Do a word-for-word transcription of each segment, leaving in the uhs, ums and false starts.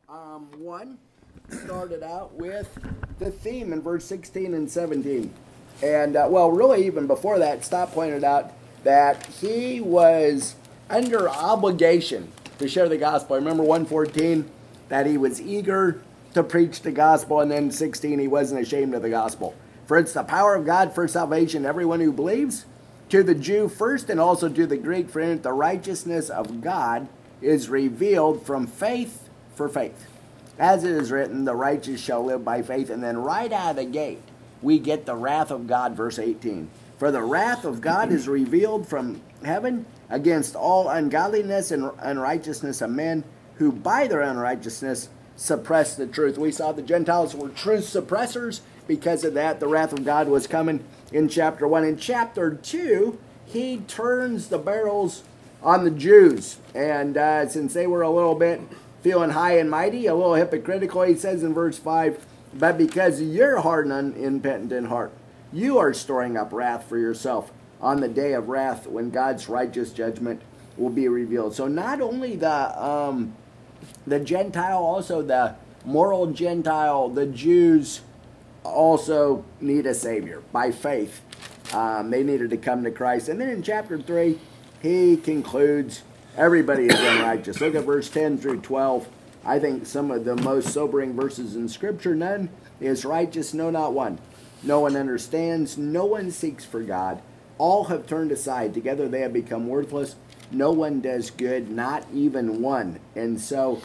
Um, one started out with the theme in verse sixteen and seventeen. And, uh, well, really, even before that, Stott pointed out that he was under obligation to share the gospel. Remember one fourteen, that he was eager to preach the gospel, and then sixteen, he wasn't ashamed of the gospel. For it's the power of God for salvation to everyone who believes, to the Jew first and also to the Greek, for in it the righteousness of God is revealed from faith for faith. As it is written, the righteous shall live by faith. And then right out of the gate, we get the wrath of God, verse eighteen. For the wrath of God is revealed from heaven against all ungodliness and unrighteousness of men who by their unrighteousness suppress the truth. We saw the Gentiles were truth suppressors. Because of that, the wrath of God was coming in chapter one. In chapter two, he turns the barrels on the Jews. And uh, since they were a little bit feeling high and mighty, a little hypocritical, he says in verse five, but because you're hard and unrepentant in heart, you are storing up wrath for yourself on the day of wrath when God's righteous judgment will be revealed. So not only the um, the Gentile, also the moral Gentile, the Jews also need a Savior by faith. Um, they needed to come to Christ. And then in chapter three, he concludes everybody is unrighteous. Look at verse ten through twelve. I think some of the most sobering verses in Scripture. None is righteous, no, not one. No one understands. No one seeks for God. All have turned aside. Together they have become worthless. No one does good, not even one. And so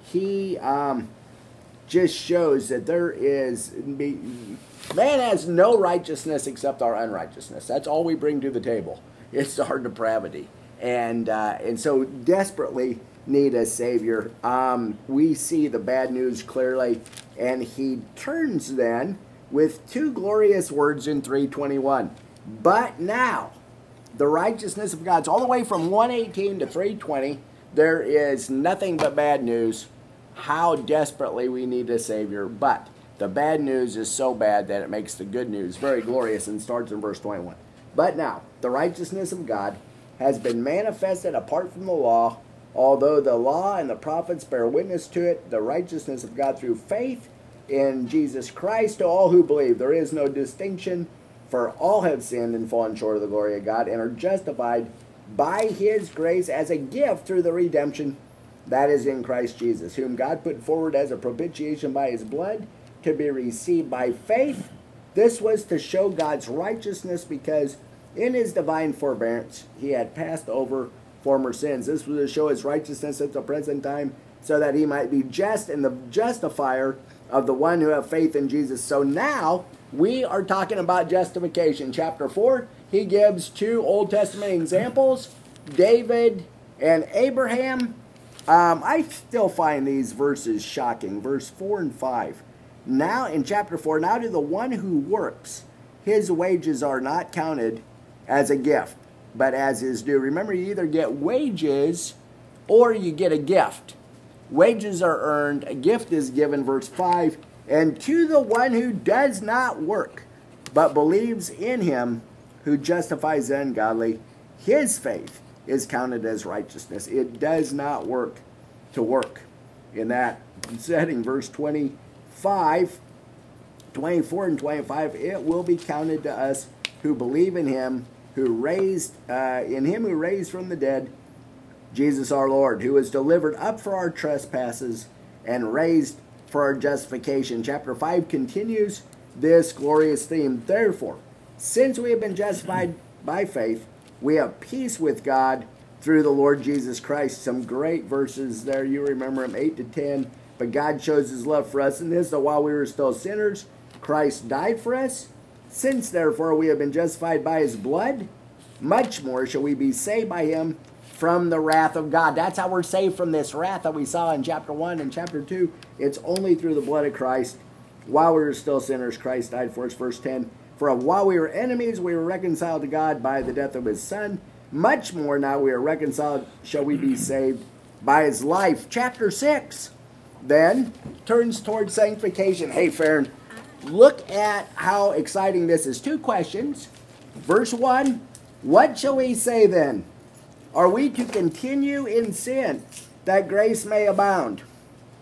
he um, just shows that there is, man has no righteousness except our unrighteousness. That's all we bring to the table. It's our depravity. And uh, and so desperately need a Savior. Um, we see the bad news clearly, and he turns then with two glorious words in three twenty-one. But now, the righteousness of God. It's all the way from one eighteen to three twenty. There is nothing but bad news. How desperately we need a Savior. But the bad news is so bad that it makes the good news very glorious, and starts in verse twenty-one. But now, the righteousness of God has been manifested apart from the law, although the law and the prophets bear witness to it, the righteousness of God through faith in Jesus Christ to all who believe. There is no distinction, for all have sinned and fallen short of the glory of God, and are justified by his grace as a gift through the redemption that is in Christ Jesus, whom God put forward as a propitiation by his blood to be received by faith. This was to show God's righteousness, because in his divine forbearance he had passed over former sins. This was to show his righteousness at the present time, so that he might be just and the justifier of the one who have faith in Jesus. So now we are talking about justification. Chapter four, he gives two Old Testament examples, David and Abraham. Um, I still find these verses shocking. Verse four and five. Now, in chapter four, now to the one who works, his wages are not counted as a gift, but as his due. Remember, you either get wages or you get a gift. Wages are earned, a gift is given, verse five. And to the one who does not work, but believes in him who justifies the ungodly, his faith is counted as righteousness. It does not work to work. In that setting, verse twenty-five, twenty-four and twenty-five, it will be counted to us who believe in him, who raised, uh, in him who raised from the dead, Jesus our Lord, who was delivered up for our trespasses and raised for our justification. Chapter five continues this glorious theme. Therefore, since we have been justified by faith, we have peace with God through the Lord Jesus Christ. Some great verses there. You remember them, eight to ten. But God shows his love for us in this, that while we were still sinners, Christ died for us. Since, therefore, we have been justified by his blood, much more shall we be saved by him from the wrath of God. That's how we're saved from this wrath that we saw in chapter one and chapter two. It's only through the blood of Christ. While we were still sinners, Christ died for us. Verse ten, for while we were enemies, we were reconciled to God by the death of his Son. Much more now we are reconciled, shall we be saved by his life. Chapter six then turns towards sanctification. Hey, Farron, look at how exciting this is. Two questions. Verse one, what shall we say then? Are we to continue in sin that grace may abound?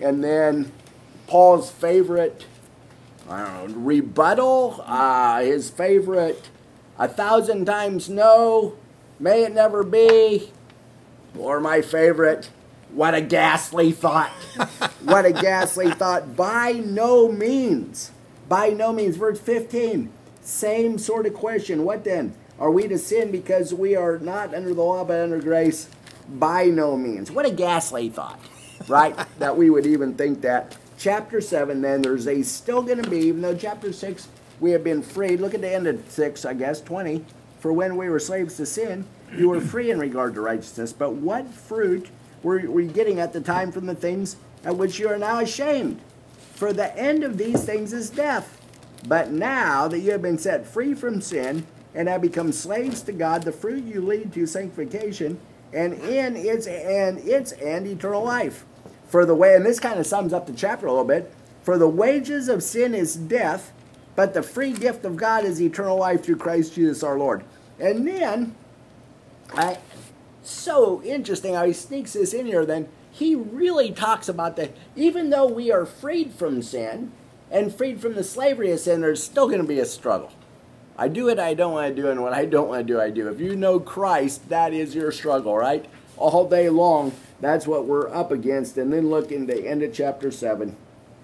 And then Paul's favorite, I don't know, rebuttal, uh, his favorite, a thousand times no, may it never be, or my favorite, what a ghastly thought. What a ghastly thought. By no means. By no means. Verse fifteen, same sort of question. What then? Are we to sin because we are not under the law but under grace? By no means. What a ghastly thought, right? That we would even think that. Chapter seven, then, there's a still going to be, even though chapter six, we have been freed. Look at the end of six, I guess, twenty. For when we were slaves to sin, you were free in regard to righteousness. But what fruit were, were you getting at the time from the things at which you are now ashamed? For the end of these things is death. But now that you have been set free from sin and have become slaves to God, the fruit you lead to sanctification, and in its and its end eternal life. For the way, and this kind of sums up the chapter a little bit. For the wages of sin is death, but the free gift of God is eternal life through Christ Jesus our Lord. And then, I, so interesting how he sneaks this in here. Then he really talks about that. Even though we are freed from sin and freed from the slavery of sin, there's still going to be a struggle. I do it, I don't want to do it, and what I don't want to do, I do. If you know Christ, that is your struggle, right? All day long, that's what we're up against. And then look in the end of chapter seven.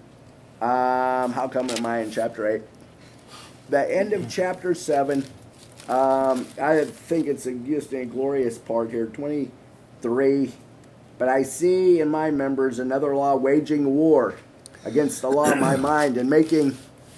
Um, how come am I in chapter eight? The end of chapter seven, um, I think it's a, just a glorious part here, twenty-three. But I see in my members another law waging war against the law of my mind and making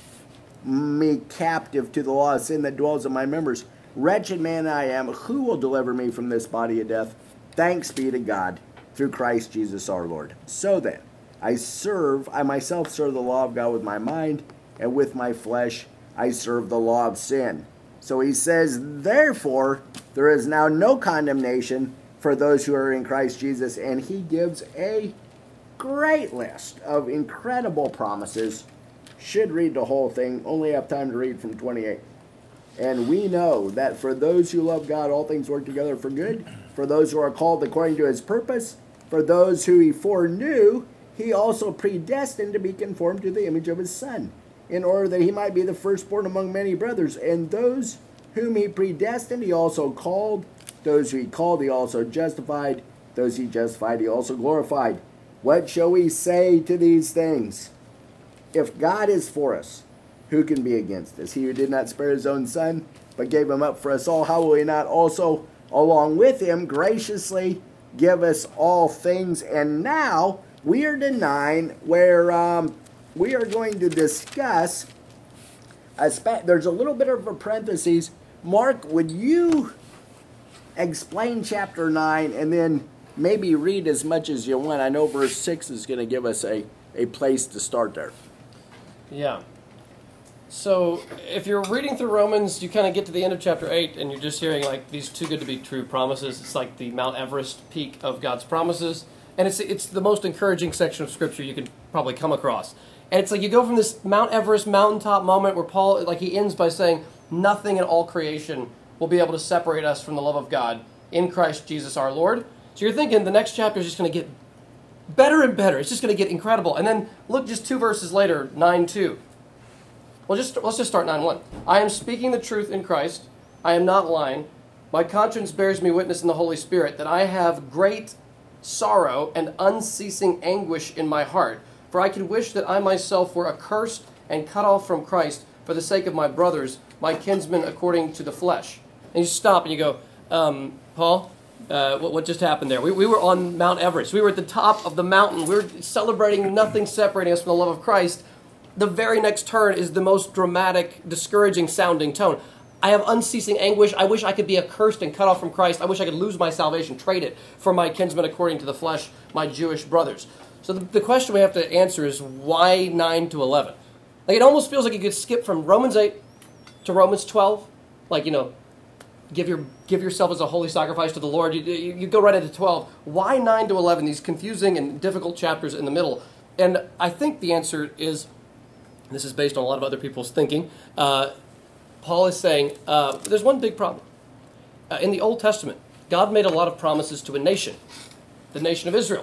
me captive to the law of sin that dwells in my members. Wretched man I am, who will deliver me from this body of death? Thanks be to God through Christ Jesus our Lord. So then, I serve, I myself serve the law of God with my mind, and with my flesh I serve the law of sin. So he says, therefore, there is now no condemnation for those who are in Christ Jesus. And he gives a great list of incredible promises. Should read the whole thing, only have time to read from twenty-eight. And we know that for those who love God, all things work together for good. For those who are called according to his purpose. For those who he foreknew, he also predestined to be conformed to the image of his Son, in order that he might be the firstborn among many brothers. And those whom he predestined, he also called. Those who he called, he also justified. Those he justified, he also glorified. What shall we say to these things? If God is for us, who can be against us? He who did not spare his own Son, but gave him up for us all, how will he not also, along with him, graciously give us all things? And now we are to nine, where um, we are going to discuss, a spe- there's a little bit of a parenthesis. Mark, would you explain chapter nine and then maybe read as much as you want? I know verse six is going to give us a, a place to start there. Yeah. So if you're reading through Romans, you kind of get to the end of chapter eight, and you're just hearing like these too good to be true promises. It's like the Mount Everest peak of God's promises. And it's it's the most encouraging section of Scripture you could probably come across. And it's like you go from this Mount Everest mountaintop moment where Paul, like he ends by saying, nothing in all creation will be able to separate us from the love of God in Christ Jesus our Lord. So you're thinking the next chapter is just going to get better and better. It's just going to get incredible. And then look just two verses later, nine two. Well, just let's just start nine one. I am speaking the truth in Christ. I am not lying. My conscience bears me witness in the Holy Spirit that I have great sorrow and unceasing anguish in my heart. For I could wish that I myself were accursed and cut off from Christ for the sake of my brothers, my kinsmen according to the flesh. And you stop and you go, um, Paul, uh, what, what just happened there? We, we were on Mount Everest. We were at the top of the mountain. We were celebrating nothing separating us from the love of Christ. The very next turn is the most dramatic, discouraging sounding tone. I have unceasing anguish. I wish I could be accursed and cut off from Christ. I wish I could lose my salvation, trade it for my kinsmen according to the flesh, my Jewish brothers. So the, the question we have to answer is why nine to eleven? Like it almost feels like you could skip from Romans eight to Romans twelve. Like, you know, give your give yourself as a holy sacrifice to the Lord. You, you, you go right into twelve. Why nine to eleven? These confusing and difficult chapters in the middle. And I think the answer is, this is based on a lot of other people's thinking, uh, Paul is saying uh, there's one big problem. Uh, in the Old Testament, God made a lot of promises to a nation, the nation of Israel.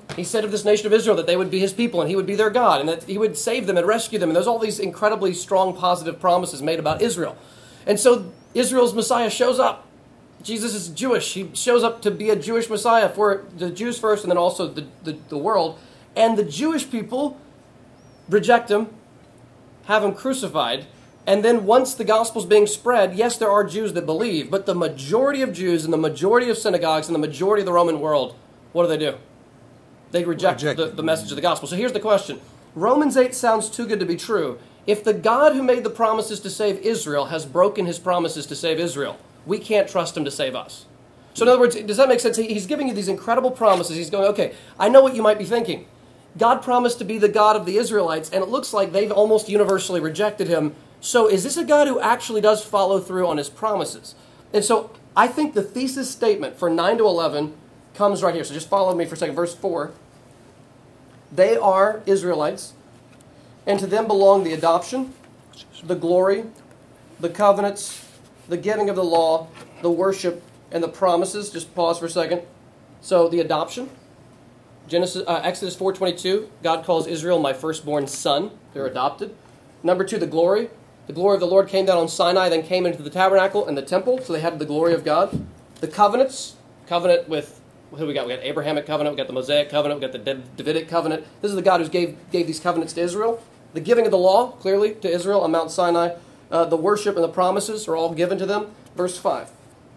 He said of this nation of Israel that they would be his people and he would be their God and that he would save them and rescue them. And there's all these incredibly strong positive promises made about Israel. And so Israel's Messiah shows up. Jesus is Jewish. He shows up to be a Jewish Messiah for the Jews first and then also the, the, the world. And the Jewish people reject him, have him crucified. And then once the gospel's being spread, yes, there are Jews that believe, but the majority of Jews and the majority of synagogues and the majority of the Roman world, what do they do? They reject, Reject. The, the message of the gospel. So here's the question. Romans eight sounds too good to be true. If the God who made the promises to save Israel has broken his promises to save Israel, we can't trust him to save us. So in other words, does that make sense? He's giving you these incredible promises. He's going, okay, I know what you might be thinking. God promised to be the God of the Israelites, and it looks like they've almost universally rejected him. So is this a God who actually does follow through on his promises? And so I think the thesis statement for nine to eleven comes right here. So just follow me for a second. Verse four. They are Israelites, and to them belong the adoption, the glory, the covenants, the giving of the law, the worship, and the promises. Just pause for a second. So the adoption, Genesis, uh, Exodus four twenty-two, God calls Israel my firstborn son. They're adopted. Number two, the glory. The glory of the Lord came down on Sinai, then came into the tabernacle and the temple, so they had the glory of God. The covenants, covenant with, who do we got? We got Abrahamic covenant, we got the Mosaic covenant, we got the Davidic covenant. This is the God who gave, gave these covenants to Israel. The giving of the law, clearly, to Israel on Mount Sinai. Uh, the worship and the promises are all given to them. Verse five.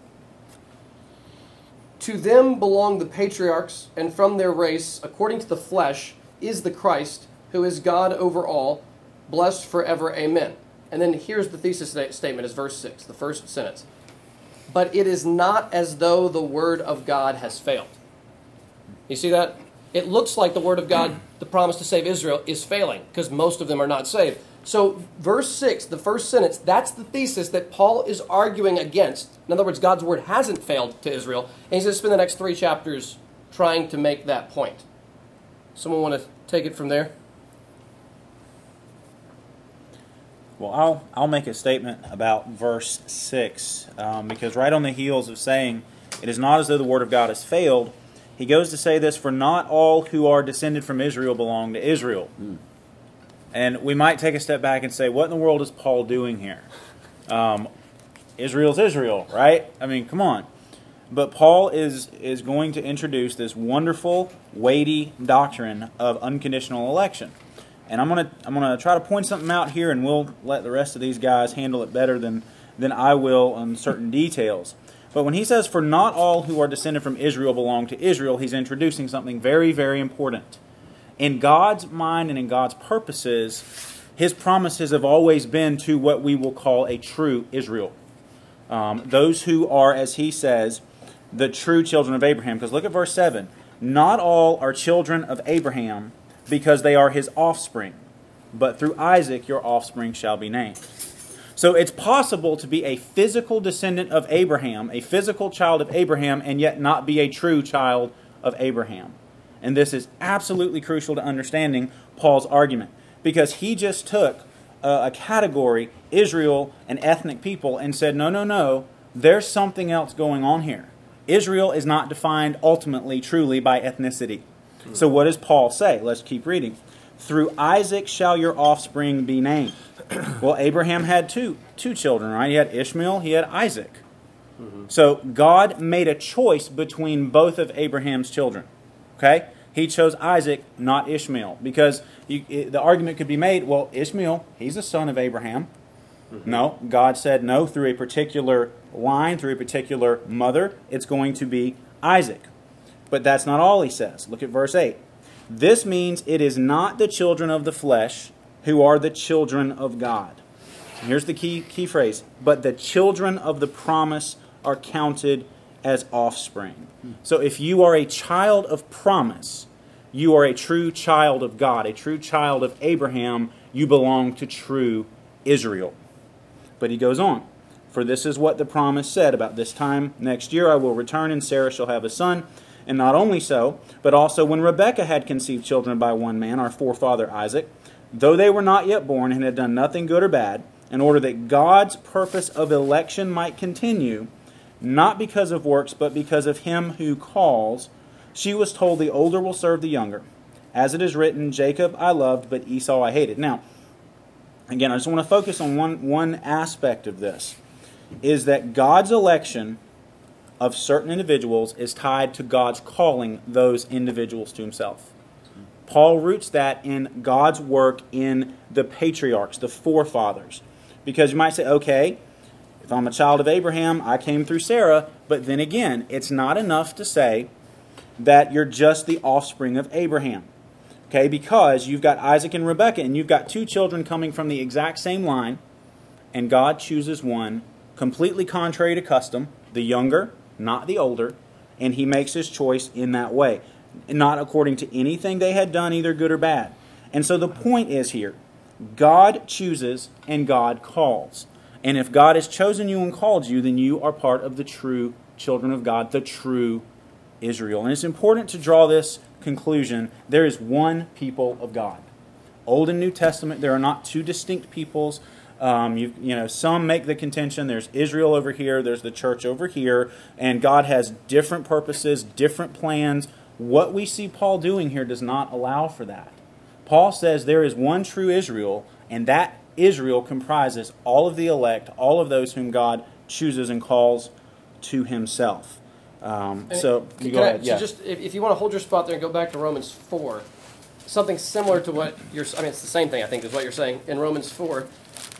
To them belong the patriarchs, and from their race, according to the flesh, is the Christ, who is God over all, blessed forever. Amen. And then here's the thesis statement, is verse six, the first sentence. But it is not as though the word of God has failed. You see that? It looks like the word of God, the promise to save Israel, is failing, because most of them are not saved. So verse six, the first sentence, that's the thesis that Paul is arguing against. In other words, God's word hasn't failed to Israel, and he's going to spend the next three chapters trying to make that point. Someone want to take it from there? Well, I'll, I'll make a statement about verse six, um, because right on the heels of saying, it is not as though the word of God has failed, he goes to say this, for not all who are descended from Israel belong to Israel. Mm. And we might take a step back and say, what in the world is Paul doing here? Um, Israel's Israel, right? I mean, come on. But Paul is, is going to introduce this wonderful, weighty doctrine of unconditional election. And I'm gonna I'm gonna try to point something out here, and we'll let the rest of these guys handle it better than than I will on certain details. But when he says, "For not all who are descended from Israel belong to Israel," he's introducing something very, very important. In God's mind and in God's purposes, His promises have always been to what we will call a true Israel. Um, those who are, as he says, the true children of Abraham. Because look at verse seven. Not all are children of Abraham, because they are his offspring. But through Isaac your offspring shall be named. So it's possible to be a physical descendant of Abraham, a physical child of Abraham, and yet not be a true child of Abraham. And this is absolutely crucial to understanding Paul's argument. Because he just took a, a category, Israel, an ethnic people, and said, no, no, no, there's something else going on here. Israel is not defined ultimately, truly, by ethnicity. So what does Paul say? Let's keep reading. Through Isaac shall your offspring be named. Well, Abraham had two, two children, right? He had Ishmael, he had Isaac. Mm-hmm. So God made a choice between both of Abraham's children. Okay? He chose Isaac, not Ishmael. Because you, it, the argument could be made, well, Ishmael, he's a son of Abraham. Mm-hmm. No, God said no, through a particular line, through a particular mother, it's going to be Isaac. But that's not all he says. Look at verse eight. This means it is not the children of the flesh who are the children of God. Here's the key key phrase. But the children of the promise are counted as offspring. So if you are a child of promise, you are a true child of God, a true child of Abraham. You belong to true Israel. But he goes on. For this is what the promise said, about this time next year I will return and Sarah shall have a son. And not only so, but also when Rebekah had conceived children by one man, our forefather Isaac, though they were not yet born and had done nothing good or bad, in order that God's purpose of election might continue, not because of works, but because of him who calls, She was told the older will serve the younger. As it is written, Jacob I loved, but Esau I hated. Now, again, I just want to focus on one, one aspect of this, is that God's election of certain individuals is tied to God's calling those individuals to himself. Paul roots that in God's work in the patriarchs, the forefathers. Because you might say, okay, if I'm a child of Abraham, I came through Sarah, but then again, it's not enough to say that you're just the offspring of Abraham. Okay, because you've got Isaac and Rebekah, and you've got two children coming from the exact same line, and God chooses one completely contrary to custom, the younger, not the older, and he makes his choice in that way, not according to anything they had done, either good or bad. And so the point is here, God chooses and God calls. And if God has chosen you and called you, then you are part of the true children of God, the true Israel. And it's important to draw this conclusion. There is one people of God. Old and New Testament, there are not two distinct peoples. Um, you, you know, some make the contention there's Israel over here, there's the church over here, and God has different purposes, different plans. What we see Paul doing here does not allow for that. Paul says there is one true Israel, and that Israel comprises all of the elect, all of those whom God chooses and calls to himself. Um, so you go I, ahead. so Yeah. just if, if you want to hold your spot there and go back to Romans four, something similar to what you're. I mean, it's the same thing. I think is what you're saying in Romans four.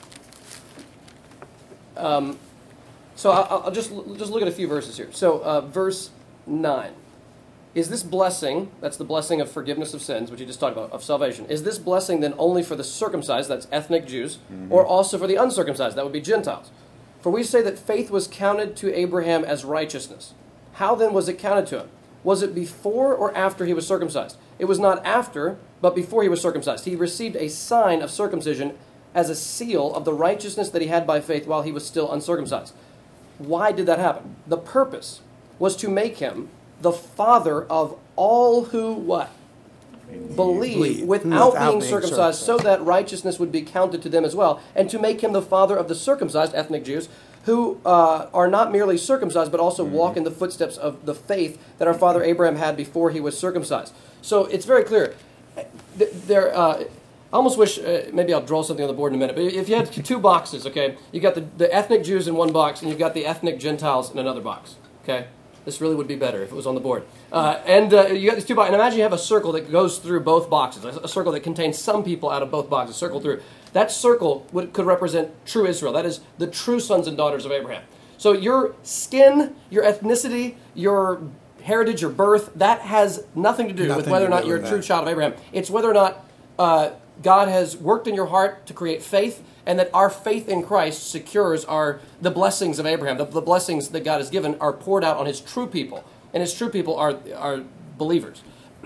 Um, so I'll, I'll just just look at a few verses here. So uh, verse nine. Is this blessing, that's the blessing of forgiveness of sins, which you just talked about, of salvation, is this blessing then only for the circumcised, that's ethnic Jews, mm-hmm. or also for the uncircumcised, that would be Gentiles? For we say that faith was counted to Abraham as righteousness. How then was it counted to him? Was it before or after he was circumcised? It was not after, but before he was circumcised. He received a sign of circumcision as a seal of the righteousness that he had by faith while he was still uncircumcised. Why did that happen? The purpose was to make him the father of all who, what? Believe, Believe. Without, without being, being circumcised, circumcised, so that righteousness would be counted to them as well, and to make him the father of the circumcised, ethnic Jews, who uh, are not merely circumcised, but also mm-hmm. walk in the footsteps of the faith that our father Abraham had before he was circumcised. So it's very clear. There, uh, I almost wish, uh, maybe I'll draw something on the board in a minute, but if you had two boxes, okay, you got the, the ethnic Jews in one box, and you've got the ethnic Gentiles in another box, okay? This really would be better if it was on the board. Uh, and uh, you got these two boxes. And imagine you have a circle that goes through both boxes, a, a circle that contains some people out of both boxes, circle through. That circle would, could represent true Israel. That is the true sons and daughters of Abraham. So your skin, your ethnicity, your heritage, your birth, that has nothing to do nothing with whether or not you're a true child of Abraham. It's whether or not uh, God has worked in your heart to create faith, and that our faith in Christ secures our the blessings of Abraham. The, the blessings that God has given are poured out on his true people, and his true people are are believers.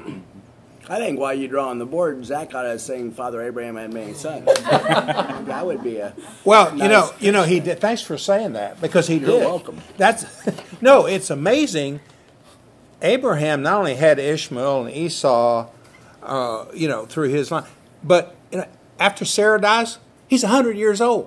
I think while you draw on the board, Zach ought to sing Father Abraham had many sons. That would be a well, nice you know, you know, he did. Thanks for saying that, because he You're did. welcome. That's no, it's amazing. Abraham not only had Ishmael and Esau, uh, you know, through his line, but you know, after Sarah dies, he's a hundred years old.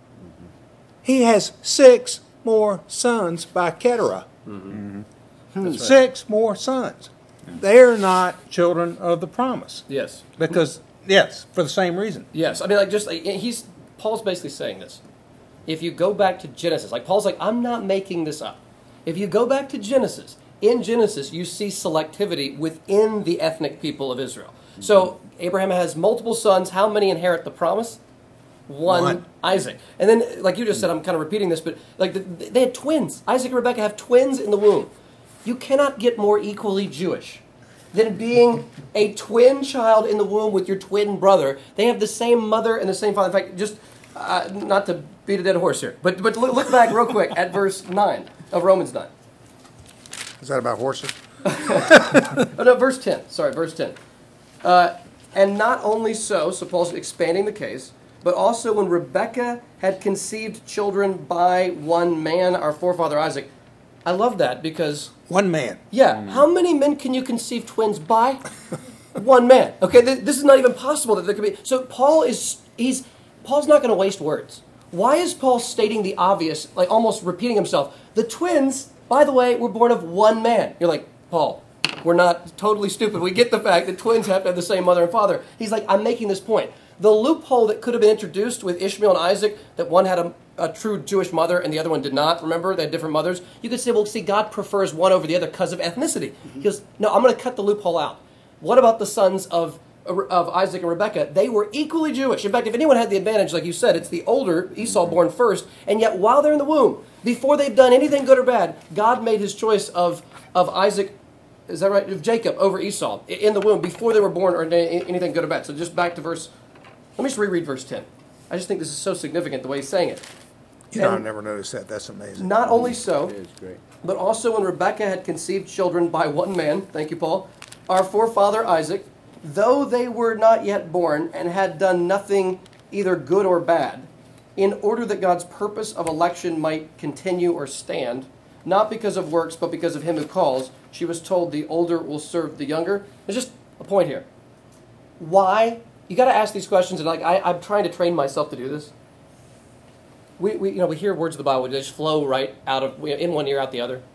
He has six more sons by Keturah. Mm-hmm. Hmm. Six more sons. They're not children of the promise. Yes. Because, yes, for the same reason. Yes. I mean, like, just, like, he's, Paul's basically saying this. If you go back to Genesis, like, Paul's like, I'm not making this up. If you go back to Genesis, in Genesis, you see selectivity within the ethnic people of Israel. Mm-hmm. So, Abraham has multiple sons. How many inherit the promise? One, One, Isaac. And then, like you just said, I'm kind of repeating this, but, like, the, they had twins. Isaac and Rebekah have twins in the womb. You cannot get more equally Jewish than being a twin child in the womb with your twin brother. They have the same mother and the same father. In fact, just uh, not to beat a dead horse here, but but look, look back real quick at verse nine of Romans nine. Is that about horses? Oh, no, verse ten. Sorry, verse ten. Uh, and not only so, so Paul's expanding the case, but also when Rebekah had conceived children by one man, our forefather Isaac. I love that because... One man. Yeah. Mm. How many men can you conceive twins by? One man. Okay, th- this is not even possible that there could be... So Paul is... he's Paul's not going to waste words. Why is Paul stating the obvious, like almost repeating himself? The twins, by the way, were born of one man. You're like, Paul, We're not totally stupid. We get the fact that twins have to have the same mother and father. He's like, I'm making this point. The loophole that could have been introduced with Ishmael and Isaac, that one had a, a true Jewish mother and the other one did not, remember? They had different mothers. You could say, well, see, God prefers one over the other because of ethnicity. He goes, no, I'm going to cut the loophole out. What about the sons of, of Isaac and Rebekah? They were equally Jewish. In fact, if anyone had the advantage, like you said, it's the older Esau born first, and yet while they're in the womb, before they've done anything good or bad, God made his choice of, of Isaac, is that right, of Jacob over Esau in the womb before they were born or anything good or bad. So just back to verse... Let me just reread verse ten. I just think this is so significant, the way he's saying it. You know, I never noticed that. That's amazing. Not only so, It is great. but also when Rebekah had conceived children by one man, thank you, Paul, our forefather Isaac, though they were not yet born and had done nothing either good or bad, in order that God's purpose of election might continue or stand, not because of works, but because of him who calls, she was told the older will serve the younger. There's just a point here. Why? You got to ask these questions, and like I, I'm trying to train myself to do this. We, we, you know, we hear words of the Bible; they just flow right out of in one ear, out the other.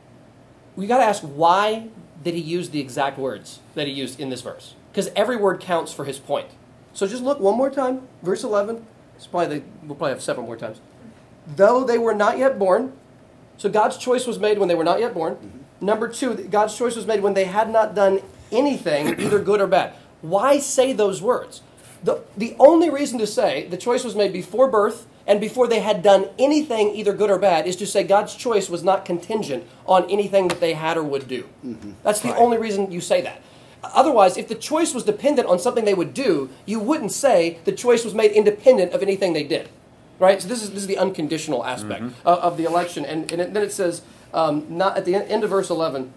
We got to ask, why did he use the exact words that he used in this verse? Because every word counts for his point. So just look one more time, verse eleven. It's probably the, we'll probably have several more times. Though they were not yet born, so God's choice was made when they were not yet born. Mm-hmm. Number two, God's choice was made when they had not done anything, either good or bad. Why say those words? The, the only reason to say the choice was made before birth and before they had done anything either good or bad is to say God's choice was not contingent on anything that they had or would do. Mm-hmm. That's the right. only reason you say that. Otherwise, if the choice was dependent on something they would do, you wouldn't say the choice was made independent of anything they did. Right? So this is this is the unconditional aspect mm-hmm. of, of the election. And, and it, then it says, um, not at the end of verse eleven,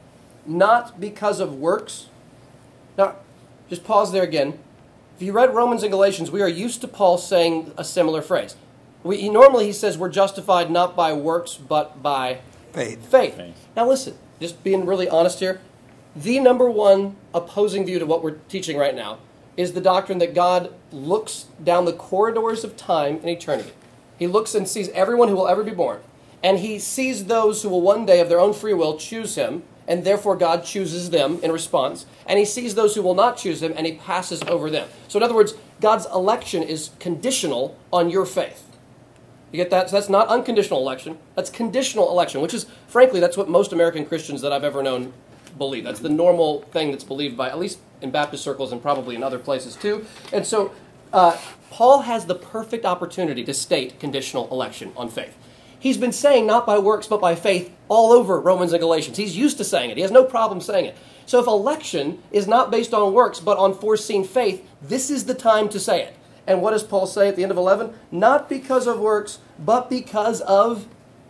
not because of works. Now, just pause there again. If you read Romans and Galatians, we are used to Paul saying a similar phrase. We, he, normally he says we're justified not by works, but by faith. faith. Faith. Now listen, just being really honest here, the number one opposing view to what we're teaching right now is the doctrine that God looks down the corridors of time and eternity. He looks and sees everyone who will ever be born, and he sees those who will one day of their own free will choose him, and therefore God chooses them in response. And he sees those who will not choose him, and he passes over them. So in other words, God's election is conditional on your faith. You get that? So that's not unconditional election. That's conditional election, which is, frankly, that's what most American Christians that I've ever known believe. That's the normal thing that's believed by, at least in Baptist circles and probably in other places too. And so uh, Paul has the perfect opportunity to state conditional election on faith. He's been saying not by works but by faith all over Romans and Galatians. He's used to saying it. He has no problem saying it. So if election is not based on works but on foreseen faith, this is the time to say it. And what does Paul say at the end of eleven? Not because of works, but because of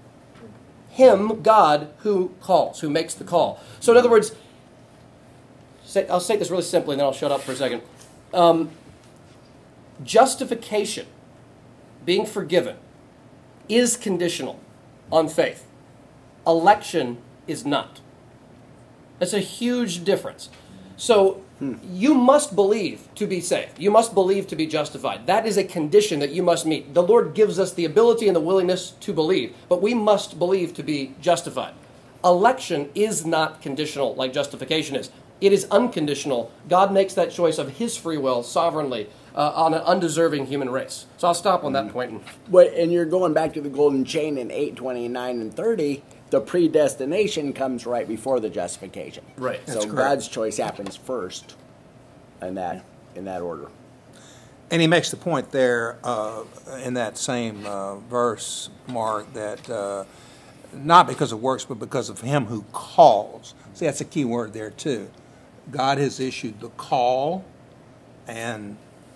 him, God, who calls, who makes the call. So in other words, say, I'll say this really simply and then I'll shut up for a second. Um, justification, being forgiven, is conditional on faith. Election is not. That's a huge difference. So hmm. you must believe to be saved. You must believe to be justified. That is a condition that you must meet. The Lord gives us the ability and the willingness to believe, but we must believe to be justified. Election is not conditional like justification is. It is unconditional. God makes that choice of his free will sovereignly uh, on an undeserving human race. So I'll stop on that point. And, But, and you're going back to the golden chain in eight, twenty-nine, and thirty. The predestination comes right before the justification. Right. So That's correct. God's choice happens first in that in that order. And he makes the point there uh, in that same uh, verse, Mark, that uh, not because of works, but because of him who calls. See, that's a key word there, too. God has issued the call, and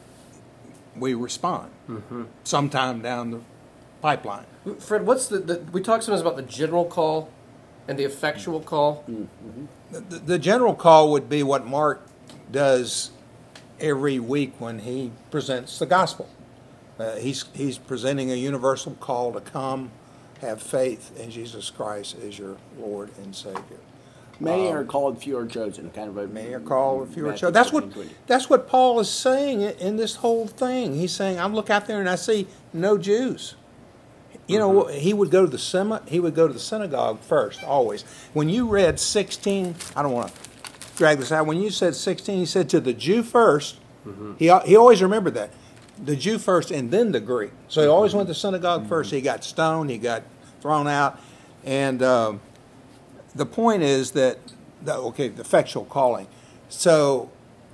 we respond mm-hmm. sometime down the pipeline. Fred, what's the, the we talked sometimes about the general call and the effectual call. Mm-hmm. The, the general call would be what Mark does every week when he presents the gospel. Uh, he's he's presenting a universal call to come, have faith in Jesus Christ as your Lord and Savior. Many um, are called, few are chosen. Kind of a many are called, few are Matthew chosen. That's what fifteen, twenty. that's what Paul is saying in this whole thing. He's saying, I look out there and I see no Jews. You know, he would go to the sema, he would go to the synagogue first, always. When you read sixteen, I don't want to drag this out. When you said sixteen, he said to the Jew first. Mm-hmm. He he always remembered that, the Jew first, and then the Greek. So he always went to synagogue mm-hmm. first. He got stoned. He got thrown out, and um, the point is that the, okay, the effectual calling. So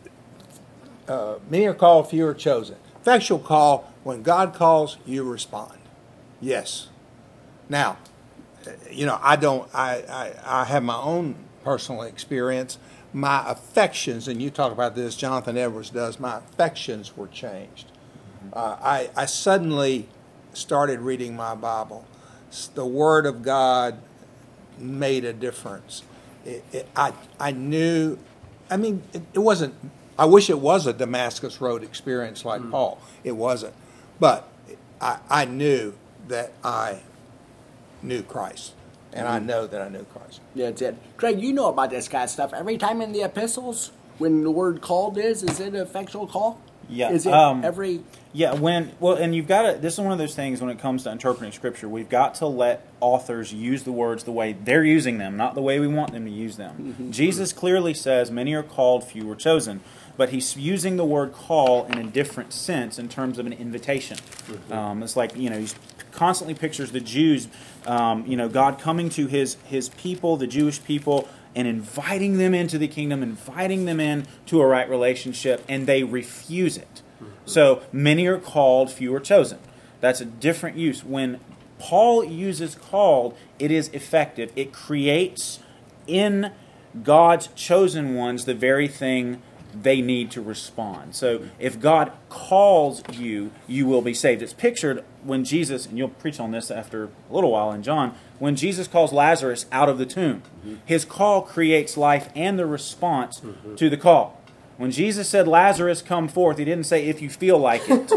uh, many are called, few are chosen. Effectual call: when God calls, you respond. Yes. Now, you know, I don't, I, I, I have my own personal experience. My affections, and you talk about this, Jonathan Edwards does, my affections were changed. Uh, I, I suddenly started reading my Bible. The Word of God made a difference. It, it, I, I knew, I mean, it, it wasn't, I wish it was a Damascus Road experience like mm. Paul. It wasn't. But I, I knew that I knew Christ, and I know that I knew Christ. Yeah, that's it. Craig, you know about this kind of stuff. Every time in the epistles, when the word called is, is it an effectual call? Yeah. Is it um, every... Yeah, when, well, and you've got to, this is one of those things when it comes to interpreting Scripture, we've got to let authors use the words the way they're using them, not the way we want them to use them. Mm-hmm. Jesus clearly says, many are called, few are chosen. But he's using the word call in a different sense in terms of an invitation. Mm-hmm. Um, it's like, you know, he constantly pictures the Jews, um, you know, God coming to his, his people, the Jewish people, and inviting them into the kingdom, inviting them in to a right relationship, and they refuse it. Mm-hmm. So many are called, few are chosen. That's a different use. When Paul uses called, it is effective. It creates in God's chosen ones the very thing they need to respond. So if God calls you, you will be saved. It's pictured when Jesus, and you'll preach on this after a little while in John, when Jesus calls Lazarus out of the tomb. Mm-hmm. His call creates life and the response mm-hmm. to the call. When Jesus said, Lazarus, come forth, he didn't say, if you feel like it.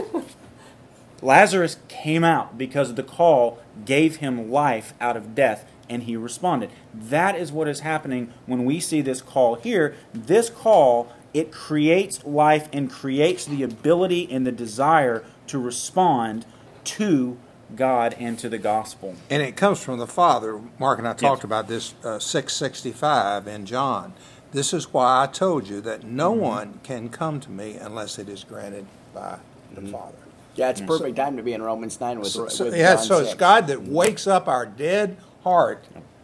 Lazarus came out because the call gave him life out of death, and he responded. That is what is happening when we see this call here. This call, it creates life and creates the ability and the desire to respond to God and to the gospel. And it comes from the Father. Mark and I talked yes. about this uh, six sixty-five in John. This is why I told you that no mm-hmm. one can come to me unless it is granted by the mm-hmm. Father. Yeah, it's a perfect so, time to be in Romans nine with, so, with so, yeah, John so six. It's God that wakes up our dead heart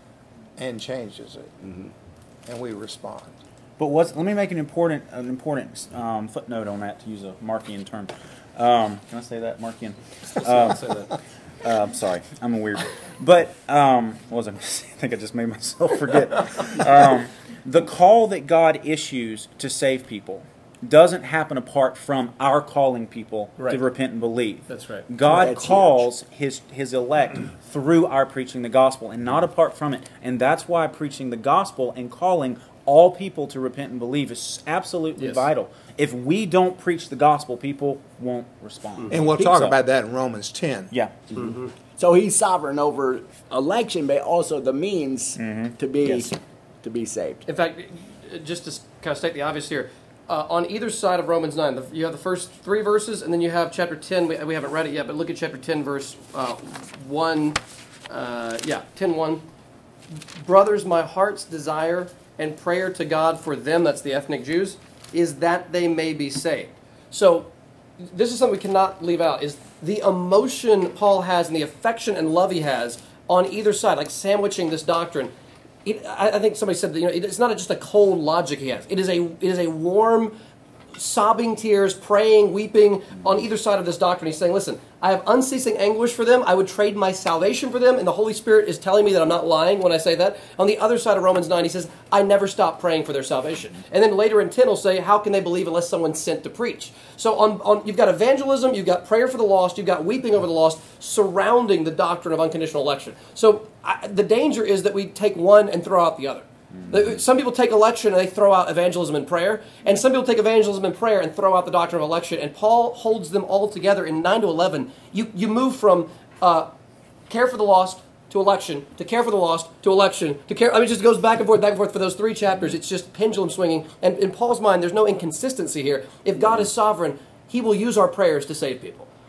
and changes it. Mm-hmm. And we respond. But what's, let me make an important an important um, footnote on that, to use a Markian term. Um, can I say that, Markian? Um, say that. Uh, I'm sorry, I'm a weird. But um, what was I? I think I just made myself forget. Um, the call that God issues to save people doesn't happen apart from our calling people right. to repent and believe. That's right. God That's calls his his elect through our preaching the gospel, and not apart from it. And that's why preaching the gospel and calling all people to repent and believe is absolutely yes. vital. If we don't preach the gospel, people won't respond. And we'll talk so. about that in Romans ten. Yeah. Mm-hmm. So he's sovereign over election, but also the means mm-hmm. to be yes. to be saved. In fact, just to kind of state the obvious here, uh, on either side of Romans nine, the, you have the first three verses, and then you have chapter ten. We, we haven't read it yet, but look at chapter ten, verse uh, one. Uh, yeah, ten one. Brothers, my heart's desire and prayer to God for them, that's the ethnic Jews, is that they may be saved. So this is something we cannot leave out, is the emotion Paul has and the affection and love he has on either side, like sandwiching this doctrine. It, I, I think somebody said that, you know, it's not just a cold logic he has. It is a, it is a warm, sobbing tears, praying, weeping on either side of this doctrine. He's saying, listen, I have unceasing anguish for them. I would trade my salvation for them, and the Holy Spirit is telling me that I'm not lying when I say that. On the other side of Romans nine, he says, I never stop praying for their salvation. And then later in ten, he'll say, how can they believe unless someone's sent to preach? So on, on you've got evangelism, you've got prayer for the lost, you've got weeping over the lost, surrounding the doctrine of unconditional election. So I, the danger is that we take one and throw out the other. Some people take election and they throw out evangelism and prayer, and some people take evangelism and prayer and throw out the doctrine of election, and Paul holds them all together in nine to eleven. You, you move from uh, care for the lost to election, to care for the lost to election, to care. I mean, it just goes back and forth, back and forth for those three chapters. It's just pendulum swinging, and in Paul's mind, there's no inconsistency here. If God is sovereign, he will use our prayers to save people.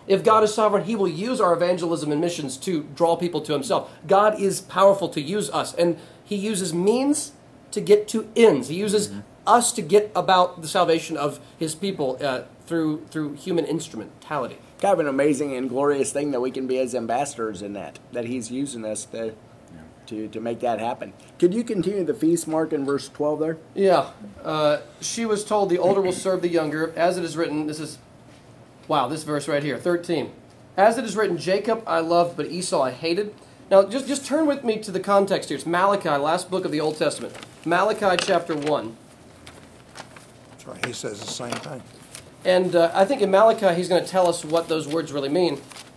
If God is sovereign, he will use our evangelism and missions to draw people to himself. God is powerful to use us, and he uses means to get to ends. He uses mm-hmm. us to get about the salvation of his people uh, through through human instrumentality. Kind of an amazing and glorious thing that we can be as ambassadors in that, that he's using us to, yeah. to, to make that happen. Could you continue the feast, Mark, in verse twelve there? Yeah. Uh, she was told the older will serve the younger, as it is written, this is... Wow, this verse right here, thirteen. As it is written, Jacob I loved, but Esau I hated. Now, just, just turn with me to the context here. It's Malachi, last book of the Old Testament. Malachi chapter one. That's right, he says the same thing. And uh, I think in Malachi, he's going to tell us what those words really mean.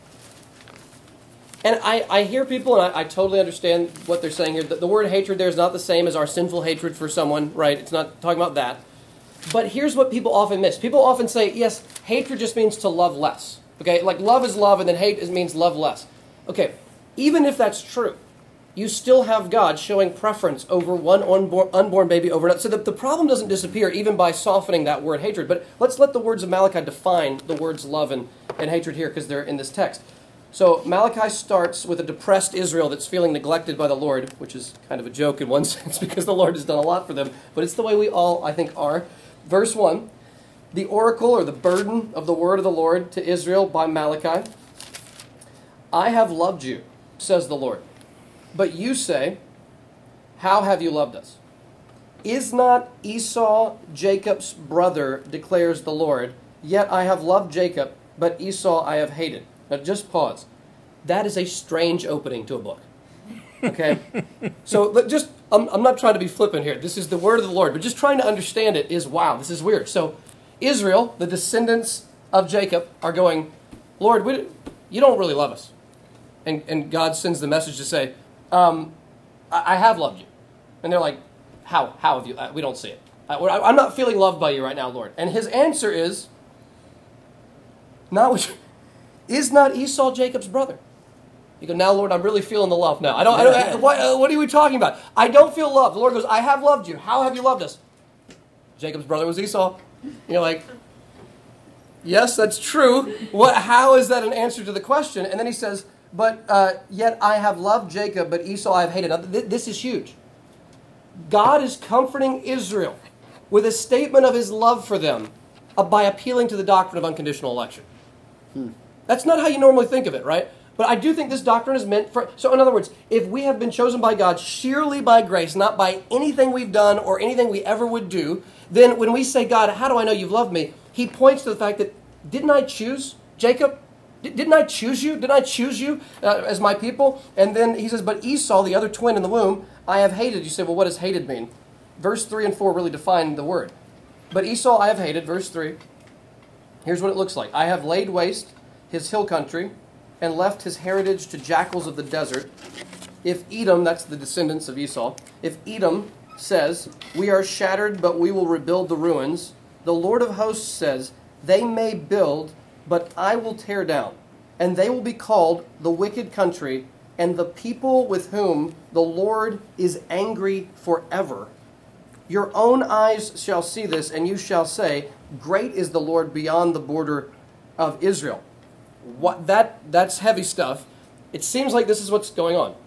And I, I hear people, and I, I totally understand what they're saying here. The, the word hatred there is not the same as our sinful hatred for someone, right? It's not talking about that. But here's what people often miss. People often say, yes, hatred just means to love less. Okay, like love is love, and then hate is, means love less. Okay, even if that's true, you still have God showing preference over one unborn, unborn baby over another. So the, the problem doesn't disappear even by softening that word hatred. But let's let the words of Malachi define the words love and, and hatred here, because they're in this text. So Malachi starts with a depressed Israel that's feeling neglected by the Lord, which is kind of a joke in one sense because the Lord has done a lot for them. But it's the way we all, I think, are. Verse one, the oracle or the burden of the word of the Lord to Israel by Malachi. I have loved you, says the Lord. But you say, how have you loved us? Is not Esau Jacob's brother, declares the Lord, yet I have loved Jacob, but Esau I have hated. Now just pause. That is a strange opening to a book. Okay? So let- just, I'm, I'm not trying to be flippant here. This is the word of the Lord, but just trying to understand it is, wow, this is weird. So Israel, the descendants of Jacob, are going, Lord, we, you don't really love us. And, and God sends the message to say, um, I, I have loved you. And they're like, how? How have you? Uh, we don't see it. I, I'm not feeling loved by you right now, Lord. And his answer is, not what you, is not Esau Jacob's brother? You go, now, Lord, I'm really feeling the love now. I don't, I don't, I, what, uh, what are we talking about? I don't feel love. The Lord goes, I have loved you. How have you loved us? Jacob's brother was Esau. You're like, yes, that's true. What? How is that an answer to the question? And then he says, but uh, yet I have loved Jacob, but Esau I have hated. Now, th- this is huge. God is comforting Israel with a statement of his love for them uh, by appealing to the doctrine of unconditional election. Hmm. That's not how you normally think of it, right? But I do think this doctrine is meant for... So in other words, if we have been chosen by God sheerly by grace, not by anything we've done or anything we ever would do, then when we say, God, how do I know you've loved me? He points to the fact that, didn't I choose Jacob? D- didn't I choose you? Didn't I choose you uh, as my people? And then he says, but Esau, the other twin in the womb, I have hated. You say, well, what does hated mean? Verse three and four really define the word. But Esau I have hated, verse three. Here's what it looks like. I have laid waste his hill country and left his heritage to jackals of the desert. If Edom, that's the descendants of Esau, if Edom says, we are shattered, but we will rebuild the ruins, the Lord of hosts says, they may build, but I will tear down, and they will be called the wicked country, and the people with whom the Lord is angry forever. Your own eyes shall see this, and you shall say, great is the Lord beyond the border of Israel. What that that's heavy stuff. It seems like this is what's going on.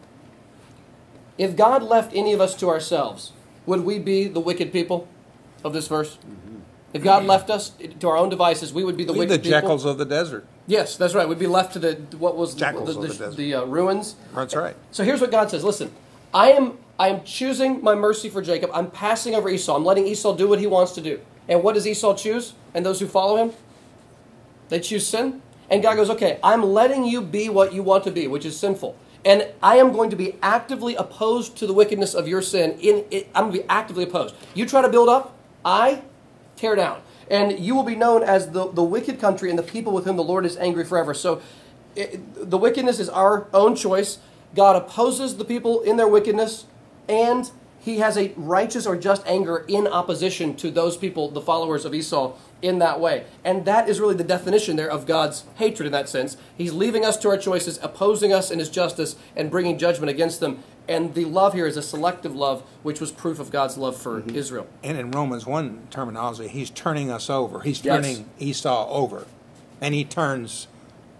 If God left any of us to ourselves, would we be the wicked people of this verse? Mm-hmm. If God left us to our own devices, we would be the We're wicked the jackals people. of the desert. Yes, that's right. We'd be left to the what was Jackals the, of the, the desert. the uh, ruins. That's right. So here's what God says. Listen, I am I am choosing my mercy for Jacob. I'm passing over Esau. I'm letting Esau do what he wants to do. And what does Esau choose? And those who follow him? They choose sin. And God goes, okay, I'm letting you be what you want to be, which is sinful. And I am going to be actively opposed to the wickedness of your sin. In it, I'm going to be actively opposed. You try to build up, I tear down. And you will be known as the, the wicked country and the people with whom the Lord is angry forever. So it, the wickedness is our own choice. God opposes the people in their wickedness, and he has a righteous or just anger in opposition to those people, the followers of Esau, in that way. And that is really the definition there of God's hatred in that sense. He's leaving us to our choices, opposing us in his justice, and bringing judgment against them. And the love here is a selective love, which was proof of God's love for mm-hmm. Israel. And in Romans one terminology, he's turning us over. He's Yes. turning Esau over. And he turns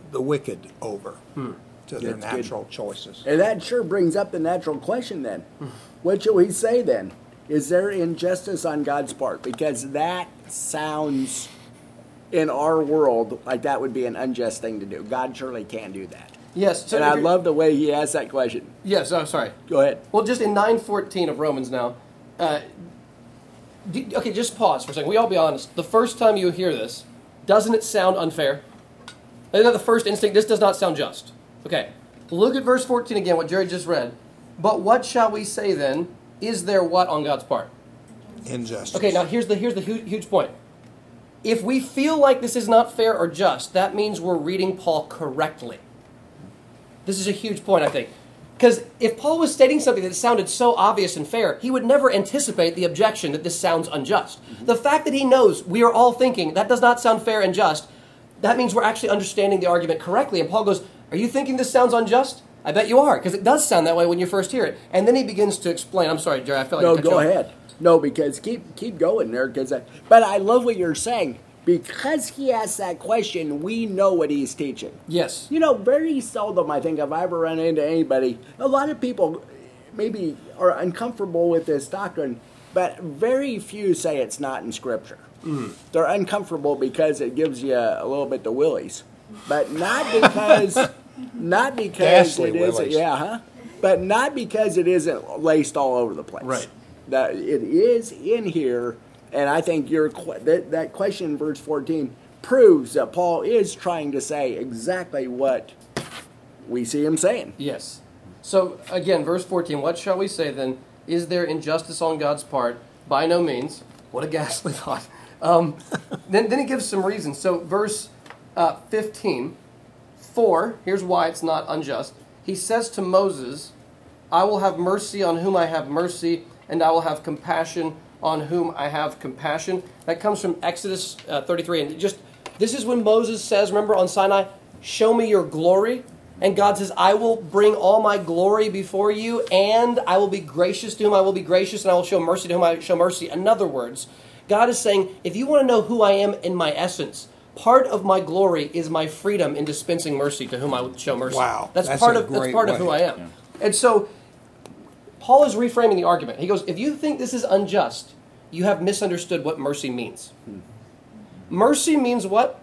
the wicked over Hmm. to their That's good. natural choices. And that sure brings up the natural question then. What should we say then? Is there injustice on God's part? Because that sounds, in our world, like that would be an unjust thing to do. God surely can't do that. Yes. So And if I you're- love the way he asked that question. Yes. Oh, sorry. Go ahead. Well, just in nine fourteen of Romans now. Uh, do, okay, just pause for a second. We all be honest. The first time you hear this, doesn't it sound unfair? Isn't that the first instinct? This does not sound just. Okay. Look at verse fourteen again, what Jerry just read. But what shall we say then? Is there what on God's part? Injustice. Okay, now here's the here's the huge, huge point. If we feel like this is not fair or just, that means we're reading Paul correctly. This is a huge point, I think. Because if Paul was stating something that sounded so obvious and fair, he would never anticipate the objection that this sounds unjust. Mm-hmm. The fact that he knows we are all thinking that does not sound fair and just, that means we're actually understanding the argument correctly. And Paul goes, are you thinking this sounds unjust? I bet you are, because it does sound that way when you first hear it. And then he begins to explain. I'm sorry, Jerry, I feel like No, I cut you go off. ahead. No, because keep keep going there. Because, I, but I love what you're saying. Because he asked that question, we know what he's teaching. Yes. You know, very seldom, I think, have I ever run into anybody. A lot of people maybe are uncomfortable with this doctrine, but very few say it's not in Scripture. Mm. They're uncomfortable because it gives you a little bit the willies, but not because, not because Ghastly it isn't. willies. Yeah, huh? But not because it isn't laced all over the place. Right. That it is in here. And I think your that, that question in verse fourteen proves that Paul is trying to say exactly what we see him saying. Yes. So, again, verse fourteen, what shall we say then? Is there injustice on God's part? By no means. What a ghastly thought. Um, then, then he gives some reasons. So, verse uh, fifteen, for, here's why it's not unjust. He says to Moses, I will have mercy on whom I have mercy, and I will have compassion on whom I have compassion. That comes from Exodus uh, thirty-three. And just, this is when Moses says, remember on Sinai, show me your glory. And God says, I will bring all my glory before you, and I will be gracious to whom I will be gracious, and I will show mercy to whom I show mercy. In other words, God is saying, if you want to know who I am in my essence, part of my glory is my freedom in dispensing mercy to whom I would show mercy. Wow, That's, that's part a of that's great part of way. who I am. And so Paul is reframing the argument. He goes, if you think this is unjust, you have misunderstood what mercy means. Hmm. Mercy means what?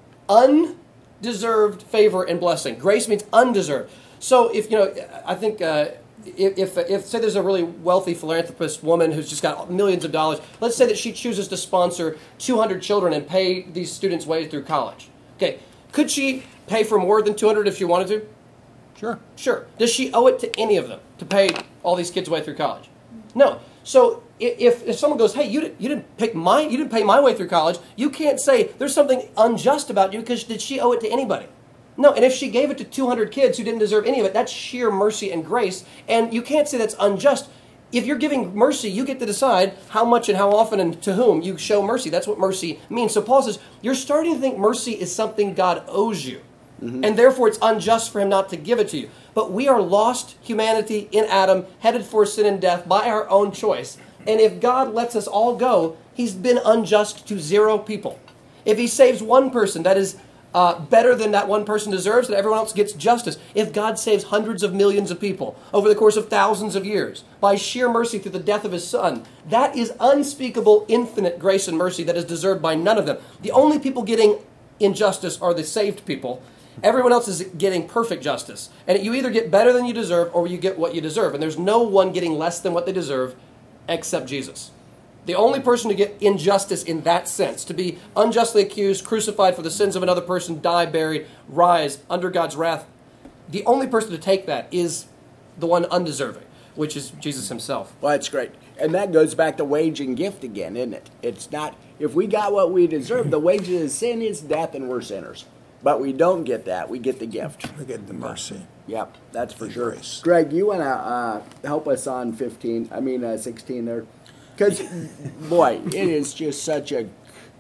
Undeserved favor and blessing. Grace means undeserved. So if, you know, I think uh, if, if, if, say there's a really wealthy philanthropist woman who's just got millions of dollars, let's say that she chooses to sponsor two hundred children and pay these students' way through college. Okay, could she pay for more than two hundred if she wanted to? Sure. Sure. Does she owe it to any of them to pay all these kids' way through college? No. So if if someone goes, hey, you didn't you didn't pick my you didn't pay my way through college, you can't say there's something unjust about you because did she owe it to anybody? No. And if she gave it to two hundred kids who didn't deserve any of it, that's sheer mercy and grace, and you can't say that's unjust. If you're giving mercy, you get to decide how much and how often and to whom you show mercy. That's what mercy means. So Paul says you're starting to think mercy is something God owes you. Mm-hmm. And therefore it's unjust for him not to give it to you. But we are lost humanity in Adam, headed for sin and death by our own choice. And if God lets us all go, he's been unjust to zero people. If he saves one person, that is uh, better than that one person deserves, and everyone else gets justice. If God saves hundreds of millions of people over the course of thousands of years by sheer mercy through the death of his son, that is unspeakable, infinite grace and mercy that is deserved by none of them. The only people getting injustice are the saved people. Everyone else is getting perfect justice. And you either get better than you deserve or you get what you deserve. And there's no one getting less than what they deserve except Jesus. The only person to get injustice in that sense, to be unjustly accused, crucified for the sins of another person, die, buried, rise under God's wrath, the only person to take that is the one undeserving, which is Jesus himself. Well, that's great. And that goes back to wage and gift again, isn't it? It's not, if we got what we deserve, the wages of sin is death and we're sinners. But we don't get that. We get the gift. We get the mercy. Yep, that's for The sure. grace. Greg, you want to uh, help us on fifteen, I mean uh, sixteen there? Because, boy, it is just such a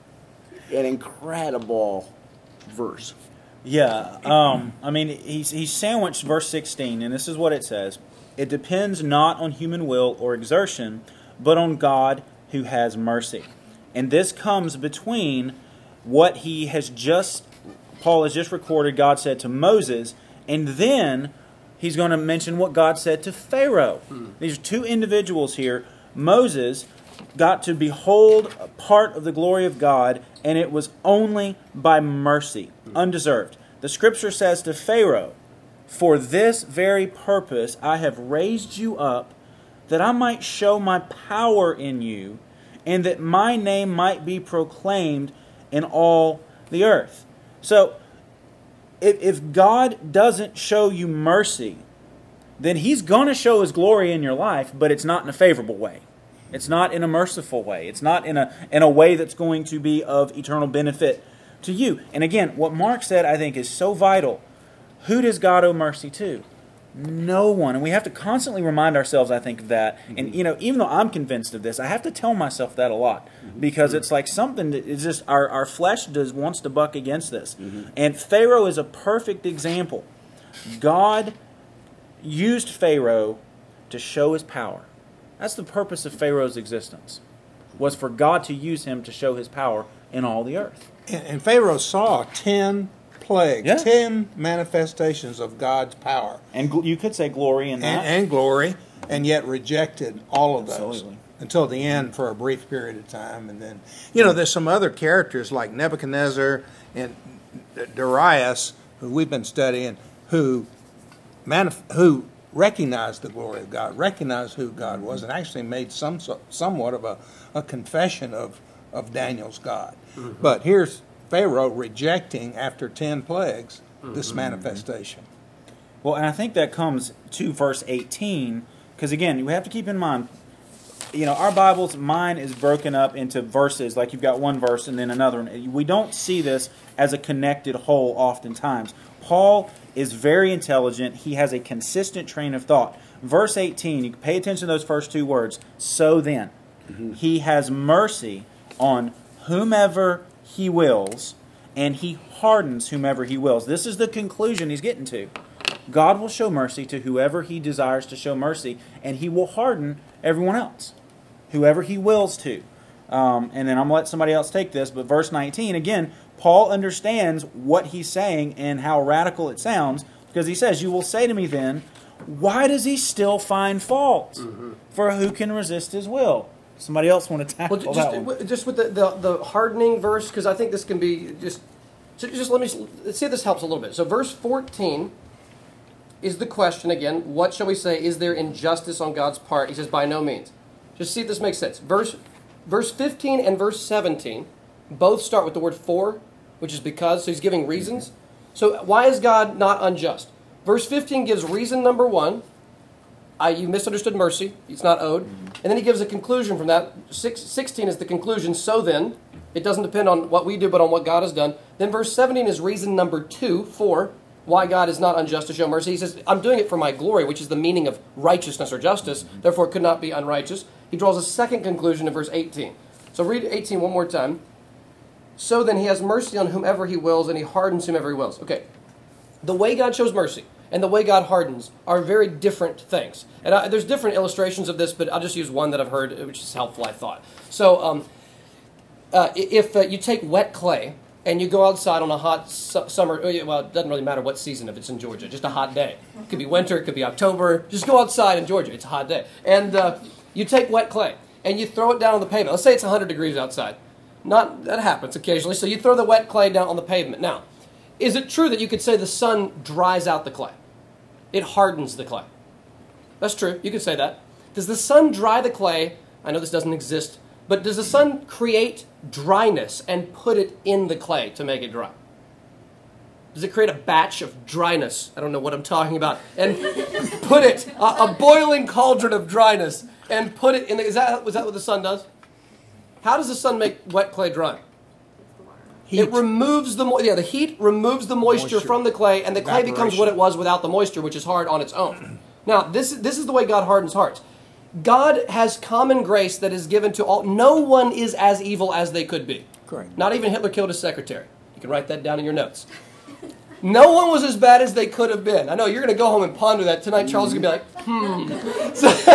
an incredible verse. Yeah, um, I mean, he's, he's sandwiched verse sixteen, and this is what it says. It depends not on human will or exertion, but on God who has mercy. And this comes between what he has just Paul has just recorded God said to Moses, and then he's going to mention what God said to Pharaoh. Hmm. These are two individuals here. Moses got to behold a part of the glory of God, and it was only by mercy, undeserved. The Scripture says to Pharaoh, "For this very purpose I have raised you up, that I might show my power in you, and that my name might be proclaimed in all the earth." So, if, if God doesn't show you mercy, then He's going to show His glory in your life, but it's not in a favorable way. It's not in a merciful way. It's not in a in a way that's going to be of eternal benefit to you. And again, what Mark said, I think, is so vital. Who does God owe mercy to? No one. And we have to constantly remind ourselves, I think, of that. Mm-hmm. And, you know, even though I'm convinced of this, I have to tell myself that a lot. Mm-hmm. Because it's like something that is just, our, our flesh does wants to buck against this. Mm-hmm. And Pharaoh is a perfect example. God used Pharaoh to show His power. That's the purpose of Pharaoh's existence, was for God to use him to show His power in all the earth. And, and Pharaoh saw ten plagues, yeah. ten manifestations of God's power. And gl- you could say glory in that. And, and glory, and yet rejected all of those. Absolutely. Until the end for a brief period of time. And then, you know, there's some other characters like Nebuchadnezzar and Darius, who we've been studying, who manif- who recognized the glory of God, recognized who God was, and actually made some somewhat of a, a confession of, of Daniel's God. Mm-hmm. But here's Pharaoh rejecting, after ten plagues, mm-hmm. this manifestation. Well, and I think that comes to verse eighteen, because again, we have to keep in mind, you know, our Bibles, mine is broken up into verses, like you've got one verse and then another one. We don't see this as a connected whole oftentimes. Paul is very intelligent. He has a consistent train of thought. Verse eighteen, you can pay attention to those first two words. So then, mm-hmm. He has mercy on whomever He wills, and He hardens whomever He wills. This is the conclusion he's getting to. God will show mercy to whoever He desires to show mercy, and He will harden everyone else, whoever He wills to. Um, and then I'm going to let somebody else take this, but verse nineteen, again, Paul understands what he's saying and how radical it sounds, because he says, "You will say to me then, why does he still find fault? Mm-hmm. For who can resist his will?" Somebody else want to tackle well, just, that one? Just with the, the, the hardening verse, because I think this can be just, just let me let's see if this helps a little bit. So verse fourteen is the question again, what shall we say? Is there injustice on God's part? He says, by no means. Just see if this makes sense. Verse, verse fifteen and verse seventeen both start with the word for, which is because, so he's giving reasons. So why is God not unjust? Verse fifteen gives reason number one, I, you misunderstood mercy, it's not owed. And then he gives a conclusion from that. Six, sixteen is the conclusion, so then, it doesn't depend on what we do, but on what God has done. Then verse seventeen is reason number two, for, why God is not unjust to show mercy. He says, I'm doing it for my glory, which is the meaning of righteousness or justice, therefore it could not be unrighteous. He draws a second conclusion in verse eighteen. So read eighteen one more time. So then He has mercy on whomever He wills, and He hardens whomever He wills. Okay, the way God shows mercy and the way God hardens are very different things. And I, there's different illustrations of this, but I'll just use one that I've heard, which is helpful, I thought. So um, uh, if uh, you take wet clay and you go outside on a hot su- summer, well, it doesn't really matter what season if it's in Georgia, just a hot day. It could be winter, it could be October. Just go outside in Georgia, it's a hot day. And uh, you take wet clay and you throw it down on the pavement. Let's say it's one hundred degrees outside. Not that happens occasionally. So you throw the wet clay down on the pavement. Now, is it true that you could say the sun dries out the clay? It hardens the clay. That's true. You could say that. Does the sun dry the clay? I know this doesn't exist, but does the sun create dryness and put it in the clay to make it dry? Does it create a batch of dryness? I don't know what I'm talking about. And put it, a, a boiling cauldron of dryness, and put it in the, is that, is that what the sun does? How does the sun make wet clay dry? Heat. It removes the mo- yeah the heat removes the moisture, moisture from the clay, and the clay becomes what it was without the moisture, which is hard on its own. Now, this this is the way God hardens hearts. God has common grace that is given to all. No one is as evil as they could be. Correct. Not even Hitler killed his secretary. You can write that down in your notes. No one was as bad as they could have been. I know you're going to go home and ponder that tonight. Charles is going to be like, hmm.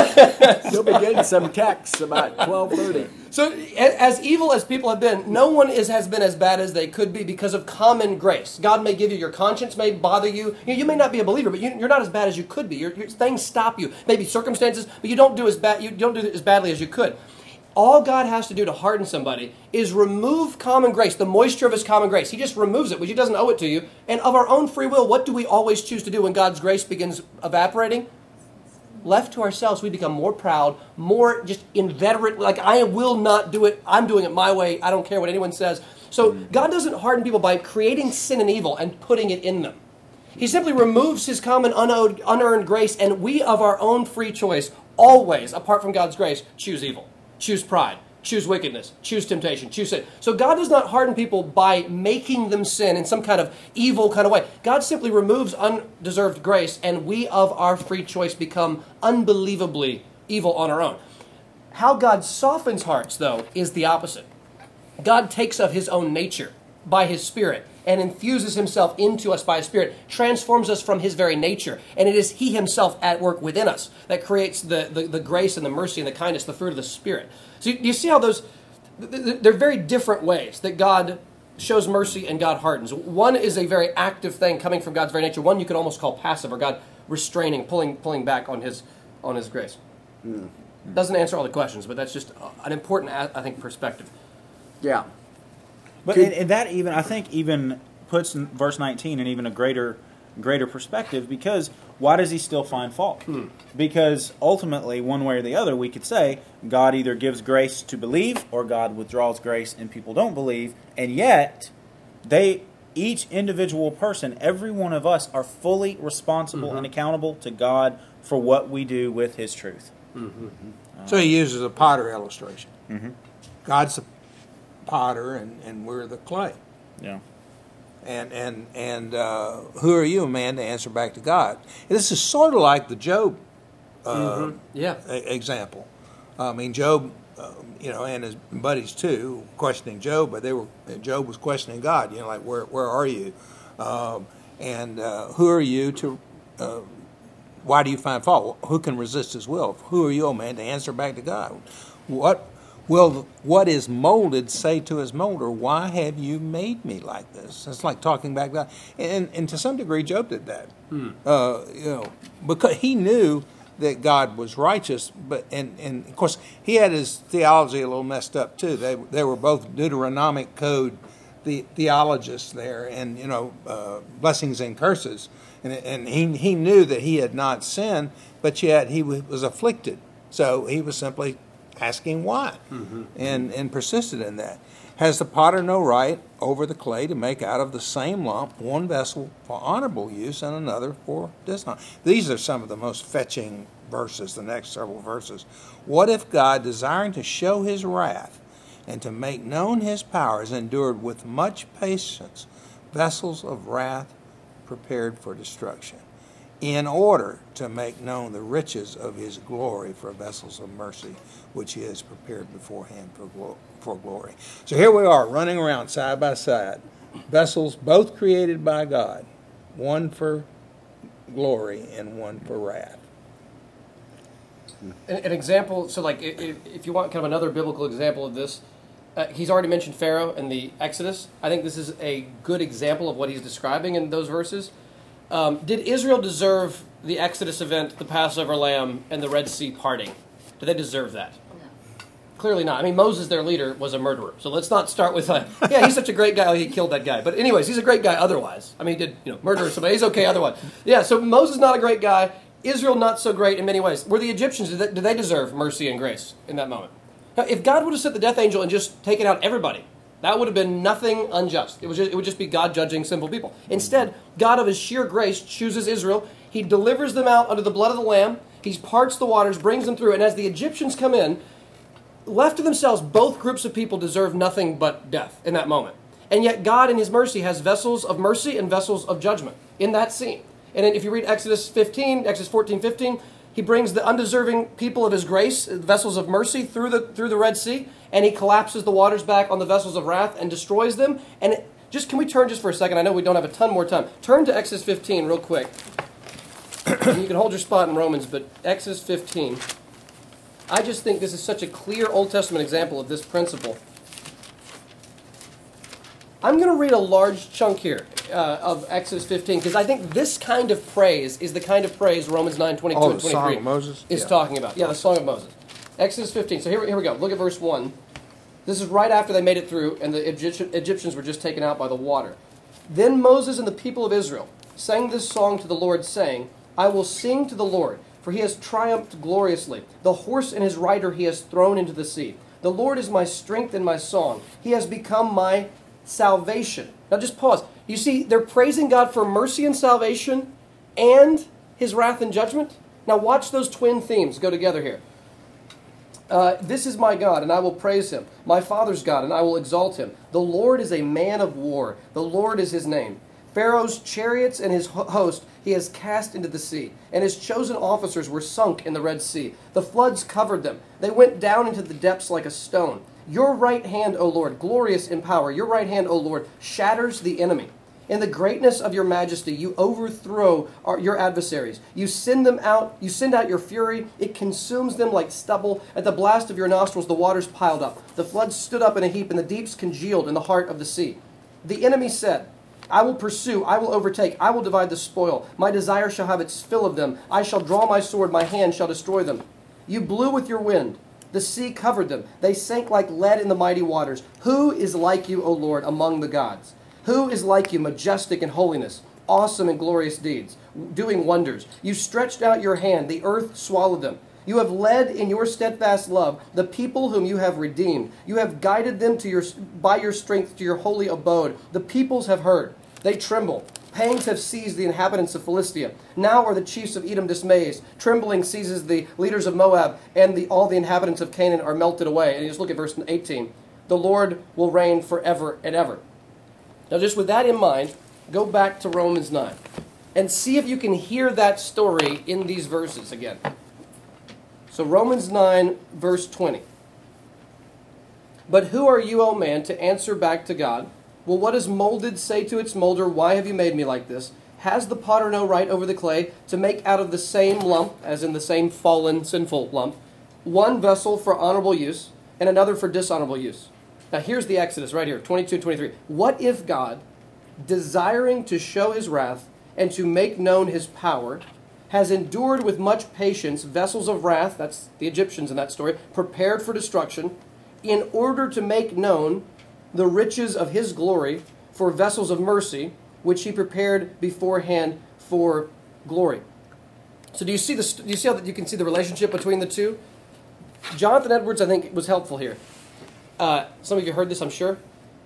So, You'll be getting some texts about twelve thirty. so as evil as people have been, no one is, has been as bad as they could be because of common grace. God may give you, your conscience may bother you. You, you may not be a believer, but you, you're not as bad as you could be. Your, your, things stop you. Maybe circumstances, but you don't do as bad. You don't do it as badly as you could. All God has to do to harden somebody is remove common grace, the moisture of his common grace. He just removes it, which he doesn't owe it to you. And of our own free will, what do we always choose to do when God's grace begins evaporating? Left to ourselves, we become more proud, more just inveterate, like I will not do it, I'm doing it my way, I don't care what anyone says. So God doesn't harden people by creating sin and evil and putting it in them. He simply removes his common unowed, unearned grace, and we of our own free choice, always, apart from God's grace, choose evil. Choose pride, choose wickedness, choose temptation, choose sin. So God does not harden people by making them sin in some kind of evil kind of way. God simply removes undeserved grace, and we of our free choice become unbelievably evil on our own. How God softens hearts, though, is the opposite. God takes of his own nature by his Spirit and infuses himself into us by his Spirit, transforms us from his very nature. And it is he himself at work within us that creates the, the, the grace and the mercy and the kindness, the fruit of the Spirit. So you, you see how those, they're very different ways that God shows mercy and God hardens. One is a very active thing coming from God's very nature. One you could almost call passive, or God restraining, pulling pulling back on his on his grace. Mm. Doesn't answer all the questions, but that's just an important, I think, perspective. Yeah. But and, and that even, I think, even puts verse nineteen in even a greater greater perspective, because why does he still find fault? Hmm. Because ultimately, one way or the other, we could say God either gives grace to believe or God withdraws grace and people don't believe, and yet they, each individual person, every one of us are fully responsible mm-hmm. and accountable to God for what we do with his truth. Mm-hmm. Uh, so he uses a potter illustration. Mm-hmm. God's the potter and, and we're the clay. Yeah. And and and uh, who are you, man, to answer back to God? This is sort of like the Job uh, mm-hmm. yeah. a- example. I mean, Job, uh, you know, and his buddies too, questioning Job, but they were Job was questioning God. You know, like where where are you? Um, and uh, who are you to? Uh, why do you find fault? Who can resist his will? Who are you, oh man, to answer back to God? What? Will what is molded say to his molder, why have you made me like this? It's like talking back to God. And, and to some degree, Job did that. Hmm. Uh, you know, because he knew that God was righteous, but and, and of course he had his theology a little messed up too. They they were both Deuteronomic code the theologists there, and you know uh, blessings and curses, and and he he knew that he had not sinned, but yet he was afflicted. So he was simply asking why, mm-hmm. and and persisted in that. Has the potter no right over the clay to make out of the same lump one vessel for honorable use and another for dishonor? These are some of the most fetching verses, the next several verses. What if God, desiring to show his wrath and to make known his powers, endured with much patience vessels of wrath prepared for destruction, in order to make known the riches of his glory for vessels of mercy, which he has prepared beforehand for, glo- for glory. So here we are, running around side by side, vessels both created by God, one for glory and one for wrath. An, an example, so like if, if you want kind of another biblical example of this, uh, he's already mentioned Pharaoh and the Exodus. I think this is a good example of what he's describing in those verses. Um, did Israel deserve the Exodus event, the Passover lamb, and the Red Sea parting? Did they deserve that? No. Clearly not. I mean, Moses, their leader, was a murderer. So let's not start with, uh, yeah, he's such a great guy, oh, he killed that guy. But anyways, he's a great guy otherwise. I mean, he did, you know, murder somebody. He's okay otherwise. Yeah, so Moses not a great guy. Israel not so great in many ways. Were the Egyptians, did they, did they deserve mercy and grace in that moment? Now, if God would have sent the death angel and just taken out everybody, that would have been nothing unjust. It would, just, it would just be God judging simple people. Instead, God of his sheer grace chooses Israel. He delivers them out under the blood of the Lamb. He parts the waters, brings them through. And as the Egyptians come in, left to themselves, both groups of people deserve nothing but death in that moment. And yet God in his mercy has vessels of mercy and vessels of judgment in that scene. And then if you read Exodus fifteen, Exodus fourteen, fifteen, he brings the undeserving people of his grace, vessels of mercy, through the through the Red Sea, and he collapses the waters back on the vessels of wrath and destroys them. And it, Just can we turn just for a second? I know we don't have a ton more time. Turn to Exodus fifteen real quick. And you can hold your spot in Romans, but Exodus fifteen. I just think this is such a clear Old Testament example of this principle. I'm going to read a large chunk here uh, of Exodus fifteen because I think this kind of praise is the kind of praise Romans nine twenty-two Oh, and the twenty-three Song of Moses? is Yeah. talking about. Yeah, the Song of Moses. Exodus fifteen. So here, here we go. Look at verse one. This is right after they made it through and the Egyptian, Egyptians were just taken out by the water. Then Moses and the people of Israel sang this song to the Lord, saying, I will sing to the Lord, for he has triumphed gloriously. The horse and his rider he has thrown into the sea. The Lord is my strength and my song. He has become my salvation. Now just pause. You see, they're praising God for mercy and salvation and his wrath and judgment. Now watch those twin themes go together here. Uh, this is my God, and I will praise him. My Father's God, and I will exalt him. The Lord is a man of war. The Lord is his name. Pharaoh's chariots and his host he has cast into the sea, and his chosen officers were sunk in the Red Sea. The floods covered them. They went down into the depths like a stone. Your right hand, O Lord, glorious in power, your right hand, O Lord, shatters the enemy. In the greatness of your majesty, you overthrow our, your adversaries. You send them out, you send out your fury, it consumes them like stubble. At the blast of your nostrils, the waters piled up. The floods stood up in a heap, and the deeps congealed in the heart of the sea. The enemy said, I will pursue, I will overtake, I will divide the spoil. My desire shall have its fill of them. I shall draw my sword, my hand shall destroy them. You blew with your wind. The sea covered them. They sank like lead in the mighty waters. Who is like you, O Lord, among the gods? Who is like you, majestic in holiness, awesome in glorious deeds, doing wonders? You stretched out your hand, the earth swallowed them. You have led in your steadfast love the people whom you have redeemed. You have guided them to your, by your strength to your holy abode. The peoples have heard. They tremble. Pangs have seized the inhabitants of Philistia. Now are the chiefs of Edom dismayed. Trembling seizes the leaders of Moab, and the, all the inhabitants of Canaan are melted away. And you just look at verse eighteen. The Lord will reign forever and ever. Now, just with that in mind, go back to Romans nine and see if you can hear that story in these verses again. So Romans nine, verse twenty. But who are you, O man, to answer back to God? Will what is molded say to its molder, why have you made me like this? Has the potter no right over the clay to make out of the same lump, as in the same fallen, sinful lump, one vessel for honorable use and another for dishonorable use? Now here's the Exodus right here, twenty-two, twenty-three. What if God, desiring to show his wrath and to make known his power, has endured with much patience vessels of wrath, that's the Egyptians in that story, prepared for destruction, in order to make known the riches of his glory for vessels of mercy, which he prepared beforehand for glory. So do you see the, do you see how you can see the relationship between the two? Jonathan Edwards, I think, was helpful here. Uh, some of you heard this, I'm sure.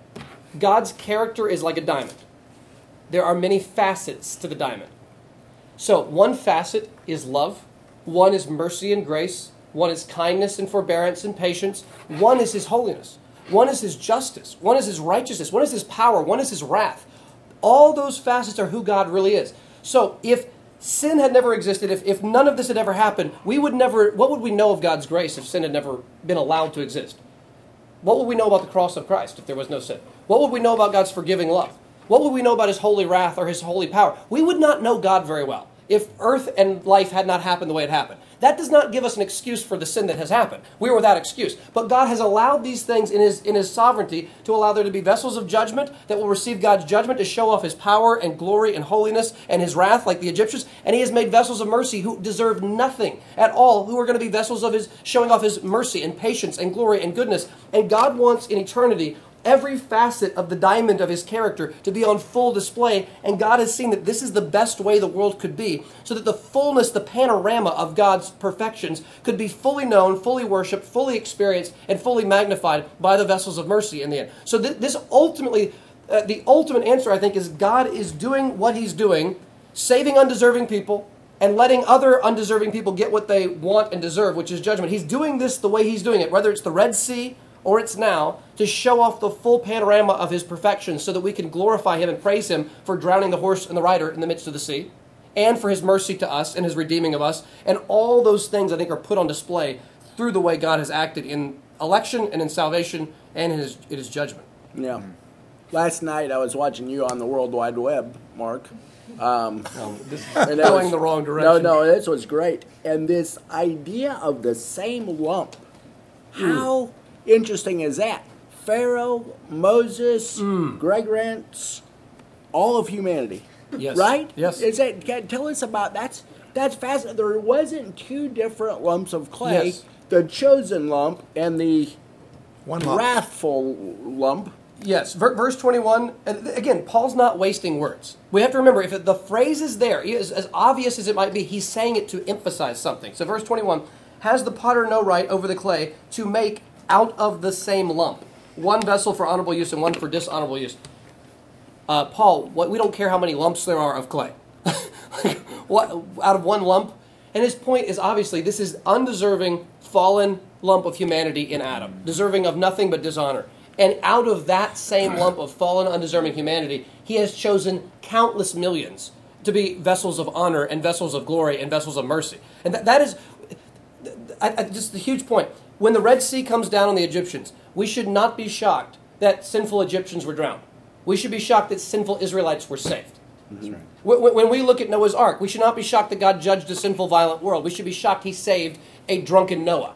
God's character is like a diamond. There are many facets to the diamond. So one facet is love. One is mercy and grace. One is kindness and forbearance and patience. One is his holiness. One is his justice. One is his righteousness. One is his power. One is his wrath. All those facets are who God really is. So if sin had never existed, if, if none of this had ever happened, we would never, what would we know of God's grace if sin had never been allowed to exist? What would we know about the cross of Christ if there was no sin? What would we know about God's forgiving love? What would we know about his holy wrath or his holy power? We would not know God very well if earth and life had not happened the way it happened. That does not give us an excuse for the sin that has happened. We are without excuse. But God has allowed these things in his, in his sovereignty to allow there to be vessels of judgment that will receive God's judgment to show off his power and glory and holiness and his wrath like the Egyptians. And he has made vessels of mercy who deserve nothing at all, who are going to be vessels of his, showing off his mercy and patience and glory and goodness. And God wants in eternity every facet of the diamond of his character to be on full display, and God has seen that this is the best way the world could be, so that the fullness, the panorama of God's perfections could be fully known, fully worshipped, fully experienced, and fully magnified by the vessels of mercy in the end. So th- this ultimately, uh, the ultimate answer, I think, is God is doing what he's doing, saving undeserving people, and letting other undeserving people get what they want and deserve, which is judgment. He's doing this the way he's doing it, whether it's the Red Sea or it's now, to show off the full panorama of his perfection so that we can glorify him and praise him for drowning the horse and the rider in the midst of the sea, and for his mercy to us and his redeeming of us. And all those things, I think, are put on display through the way God has acted in election and in salvation and in his, in his judgment. Yeah. last night I was watching you on the World Wide Web, Mark. Um, Um, this is and that going was- the wrong No, direction. no, this was great. And this idea of the same lump, how interesting is that? Pharaoh, Moses, Greg Rentz, all of humanity. Yes. Right? Yes. Is that, can, tell us about that's that's fascinating. There wasn't two different lumps of clay. Yes. The chosen lump and the One lump. wrathful lump. Yes, ver- verse twenty-one, and again, Paul's not wasting words. We have to remember, if the phrase is there, as, as obvious as it might be, he's saying it to emphasize something. So verse twenty-one, has the potter no right over the clay to make out of the same lump one vessel for honorable use and one for dishonorable use? Uh, Paul, what, we don't care how many lumps there are of clay. What, out of one lump? And his point is obviously this is undeserving, fallen lump of humanity in Adam, deserving of nothing but dishonor. And out of that same lump of fallen, undeserving humanity, he has chosen countless millions to be vessels of honor and vessels of glory and vessels of mercy. And that, that is I, I, just a huge point. When the Red Sea comes down on the Egyptians, we should not be shocked that sinful Egyptians were drowned. We should be shocked that sinful Israelites were saved. That's right. When when we look at Noah's Ark, we should not be shocked that God judged a sinful, violent world. We should be shocked he saved a drunken Noah.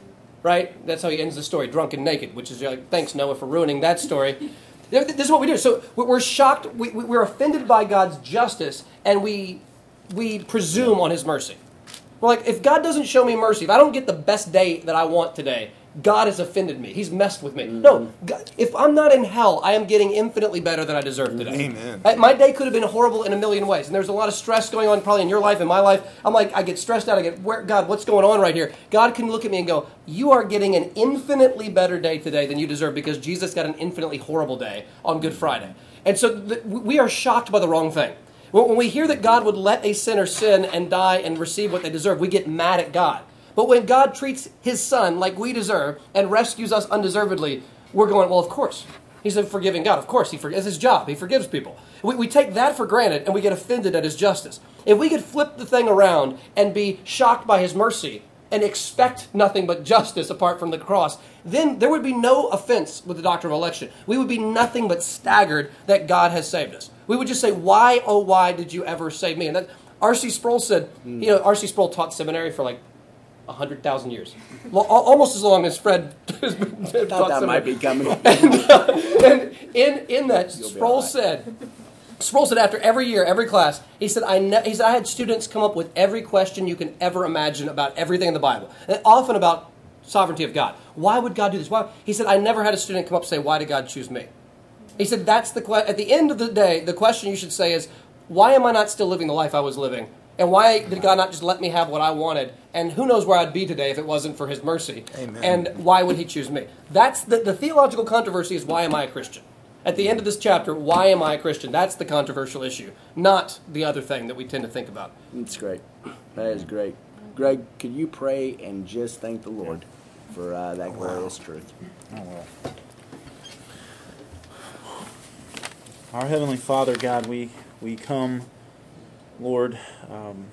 Right? That's how he ends the story, drunk and naked, which is like, thanks, Noah, for ruining that story. This is what we do. So we're shocked, we, we're offended by God's justice, and we, we presume on his mercy. We're like, if God doesn't show me mercy, if I don't get the best day that I want today, God has offended me. He's messed with me. Mm-hmm. No, God, if I'm not in hell, I am getting infinitely better than I deserve today. Amen. I, my day could have been horrible in a million ways, and there's a lot of stress going on probably in your life, in my life. I'm like, I get stressed out. I get, where, God, what's going on right here? God can look at me and go, you are getting an infinitely better day today than you deserve because Jesus got an infinitely horrible day on Good Friday. And so th- we are shocked by the wrong thing. When we hear that God would let a sinner sin and die and receive what they deserve, we get mad at God. But when God treats his son like we deserve and rescues us undeservedly, we're going, well, of course. He's a forgiving God. Of course, he forgives. It's his job. He forgives people. We, we take that for granted and we get offended at his justice. If we could flip the thing around and be shocked by his mercy and expect nothing but justice apart from the cross, then there would be no offense with the doctrine of election. We would be nothing but staggered that God has saved us. We would just say, why, oh, why did you ever save me? And that R C Sproul said, you know, R C Sproul taught seminary for like one hundred thousand years. Well, almost as long as Fred has been I thought that might be coming. and, uh, and in, in that, You'll be Sproul all right. said, Sproul said after every year, every class, he said, I ne- he said, I had students come up with every question you can ever imagine about everything in the Bible, and often about sovereignty of God. Why would God do this? Why? He said, I never had a student come up and say, why did God choose me? He said, that's the que- at the end of the day, the question you should say is, why am I not still living the life I was living? And why did God not just let me have what I wanted? And who knows where I'd be today if it wasn't for his mercy? Amen. And why would he choose me? That's the, the theological controversy is, why am I a Christian? At the end of this chapter, why am I a Christian? That's the controversial issue, not the other thing that we tend to think about. That's great. That is great. Greg, could you pray and just thank the Lord for uh, that glorious truth? Oh, well. Our Heavenly Father, God, we, we come, Lord, um,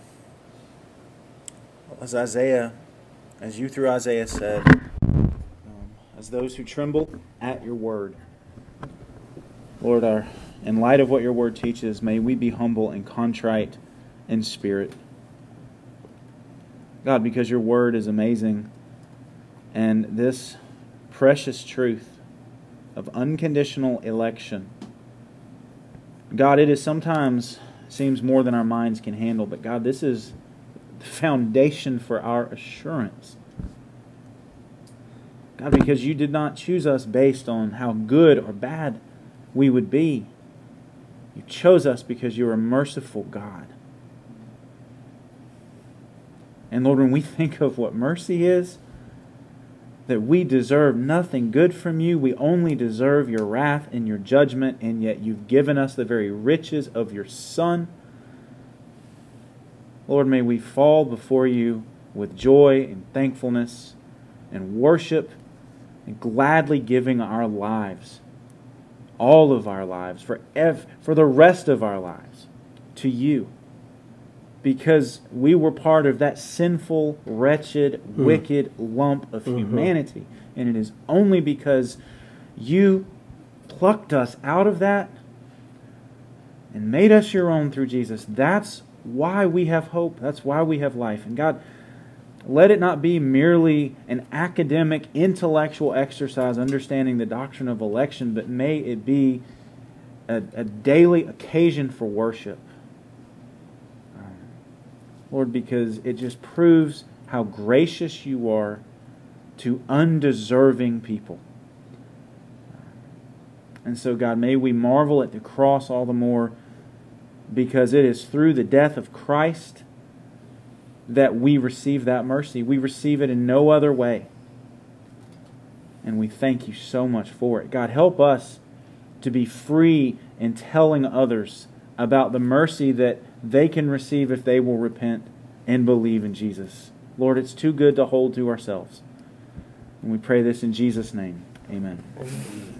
as Isaiah, as you through Isaiah said, um, as those who tremble at your word. Lord, our, in light of what your word teaches, may we be humble and contrite in spirit. God, because your word is amazing, and this precious truth of unconditional election, God, it is sometimes seems more than our minds can handle, but God, this is the foundation for our assurance. God, because you did not choose us based on how good or bad we would be. You chose us because you're a merciful God. And Lord, when we think of what mercy is, that we deserve nothing good from you, we only deserve your wrath and your judgment, and yet you've given us the very riches of your Son. Lord, may we fall before you with joy and thankfulness and worship and gladly giving our lives, all of our lives, for, ev- for the rest of our lives, to you. Because we were part of that sinful, wretched, Hmm. wicked lump of Mhm. humanity. And it is only because you plucked us out of that and made us your own through Jesus. That's why we have hope. That's why we have life. And God, let it not be merely an academic, intellectual exercise understanding the doctrine of election, but may it be a, a daily occasion for worship. Um, Lord, because it just proves how gracious you are to undeserving people. And so, God, may we marvel at the cross all the more because it is through the death of Christ that we receive that mercy. We receive it in no other way. And we thank you so much for it. God, help us to be free in telling others about the mercy that they can receive if they will repent and believe in Jesus. Lord, it's too good to hold to ourselves. And we pray this in Jesus' name. Amen. Amen.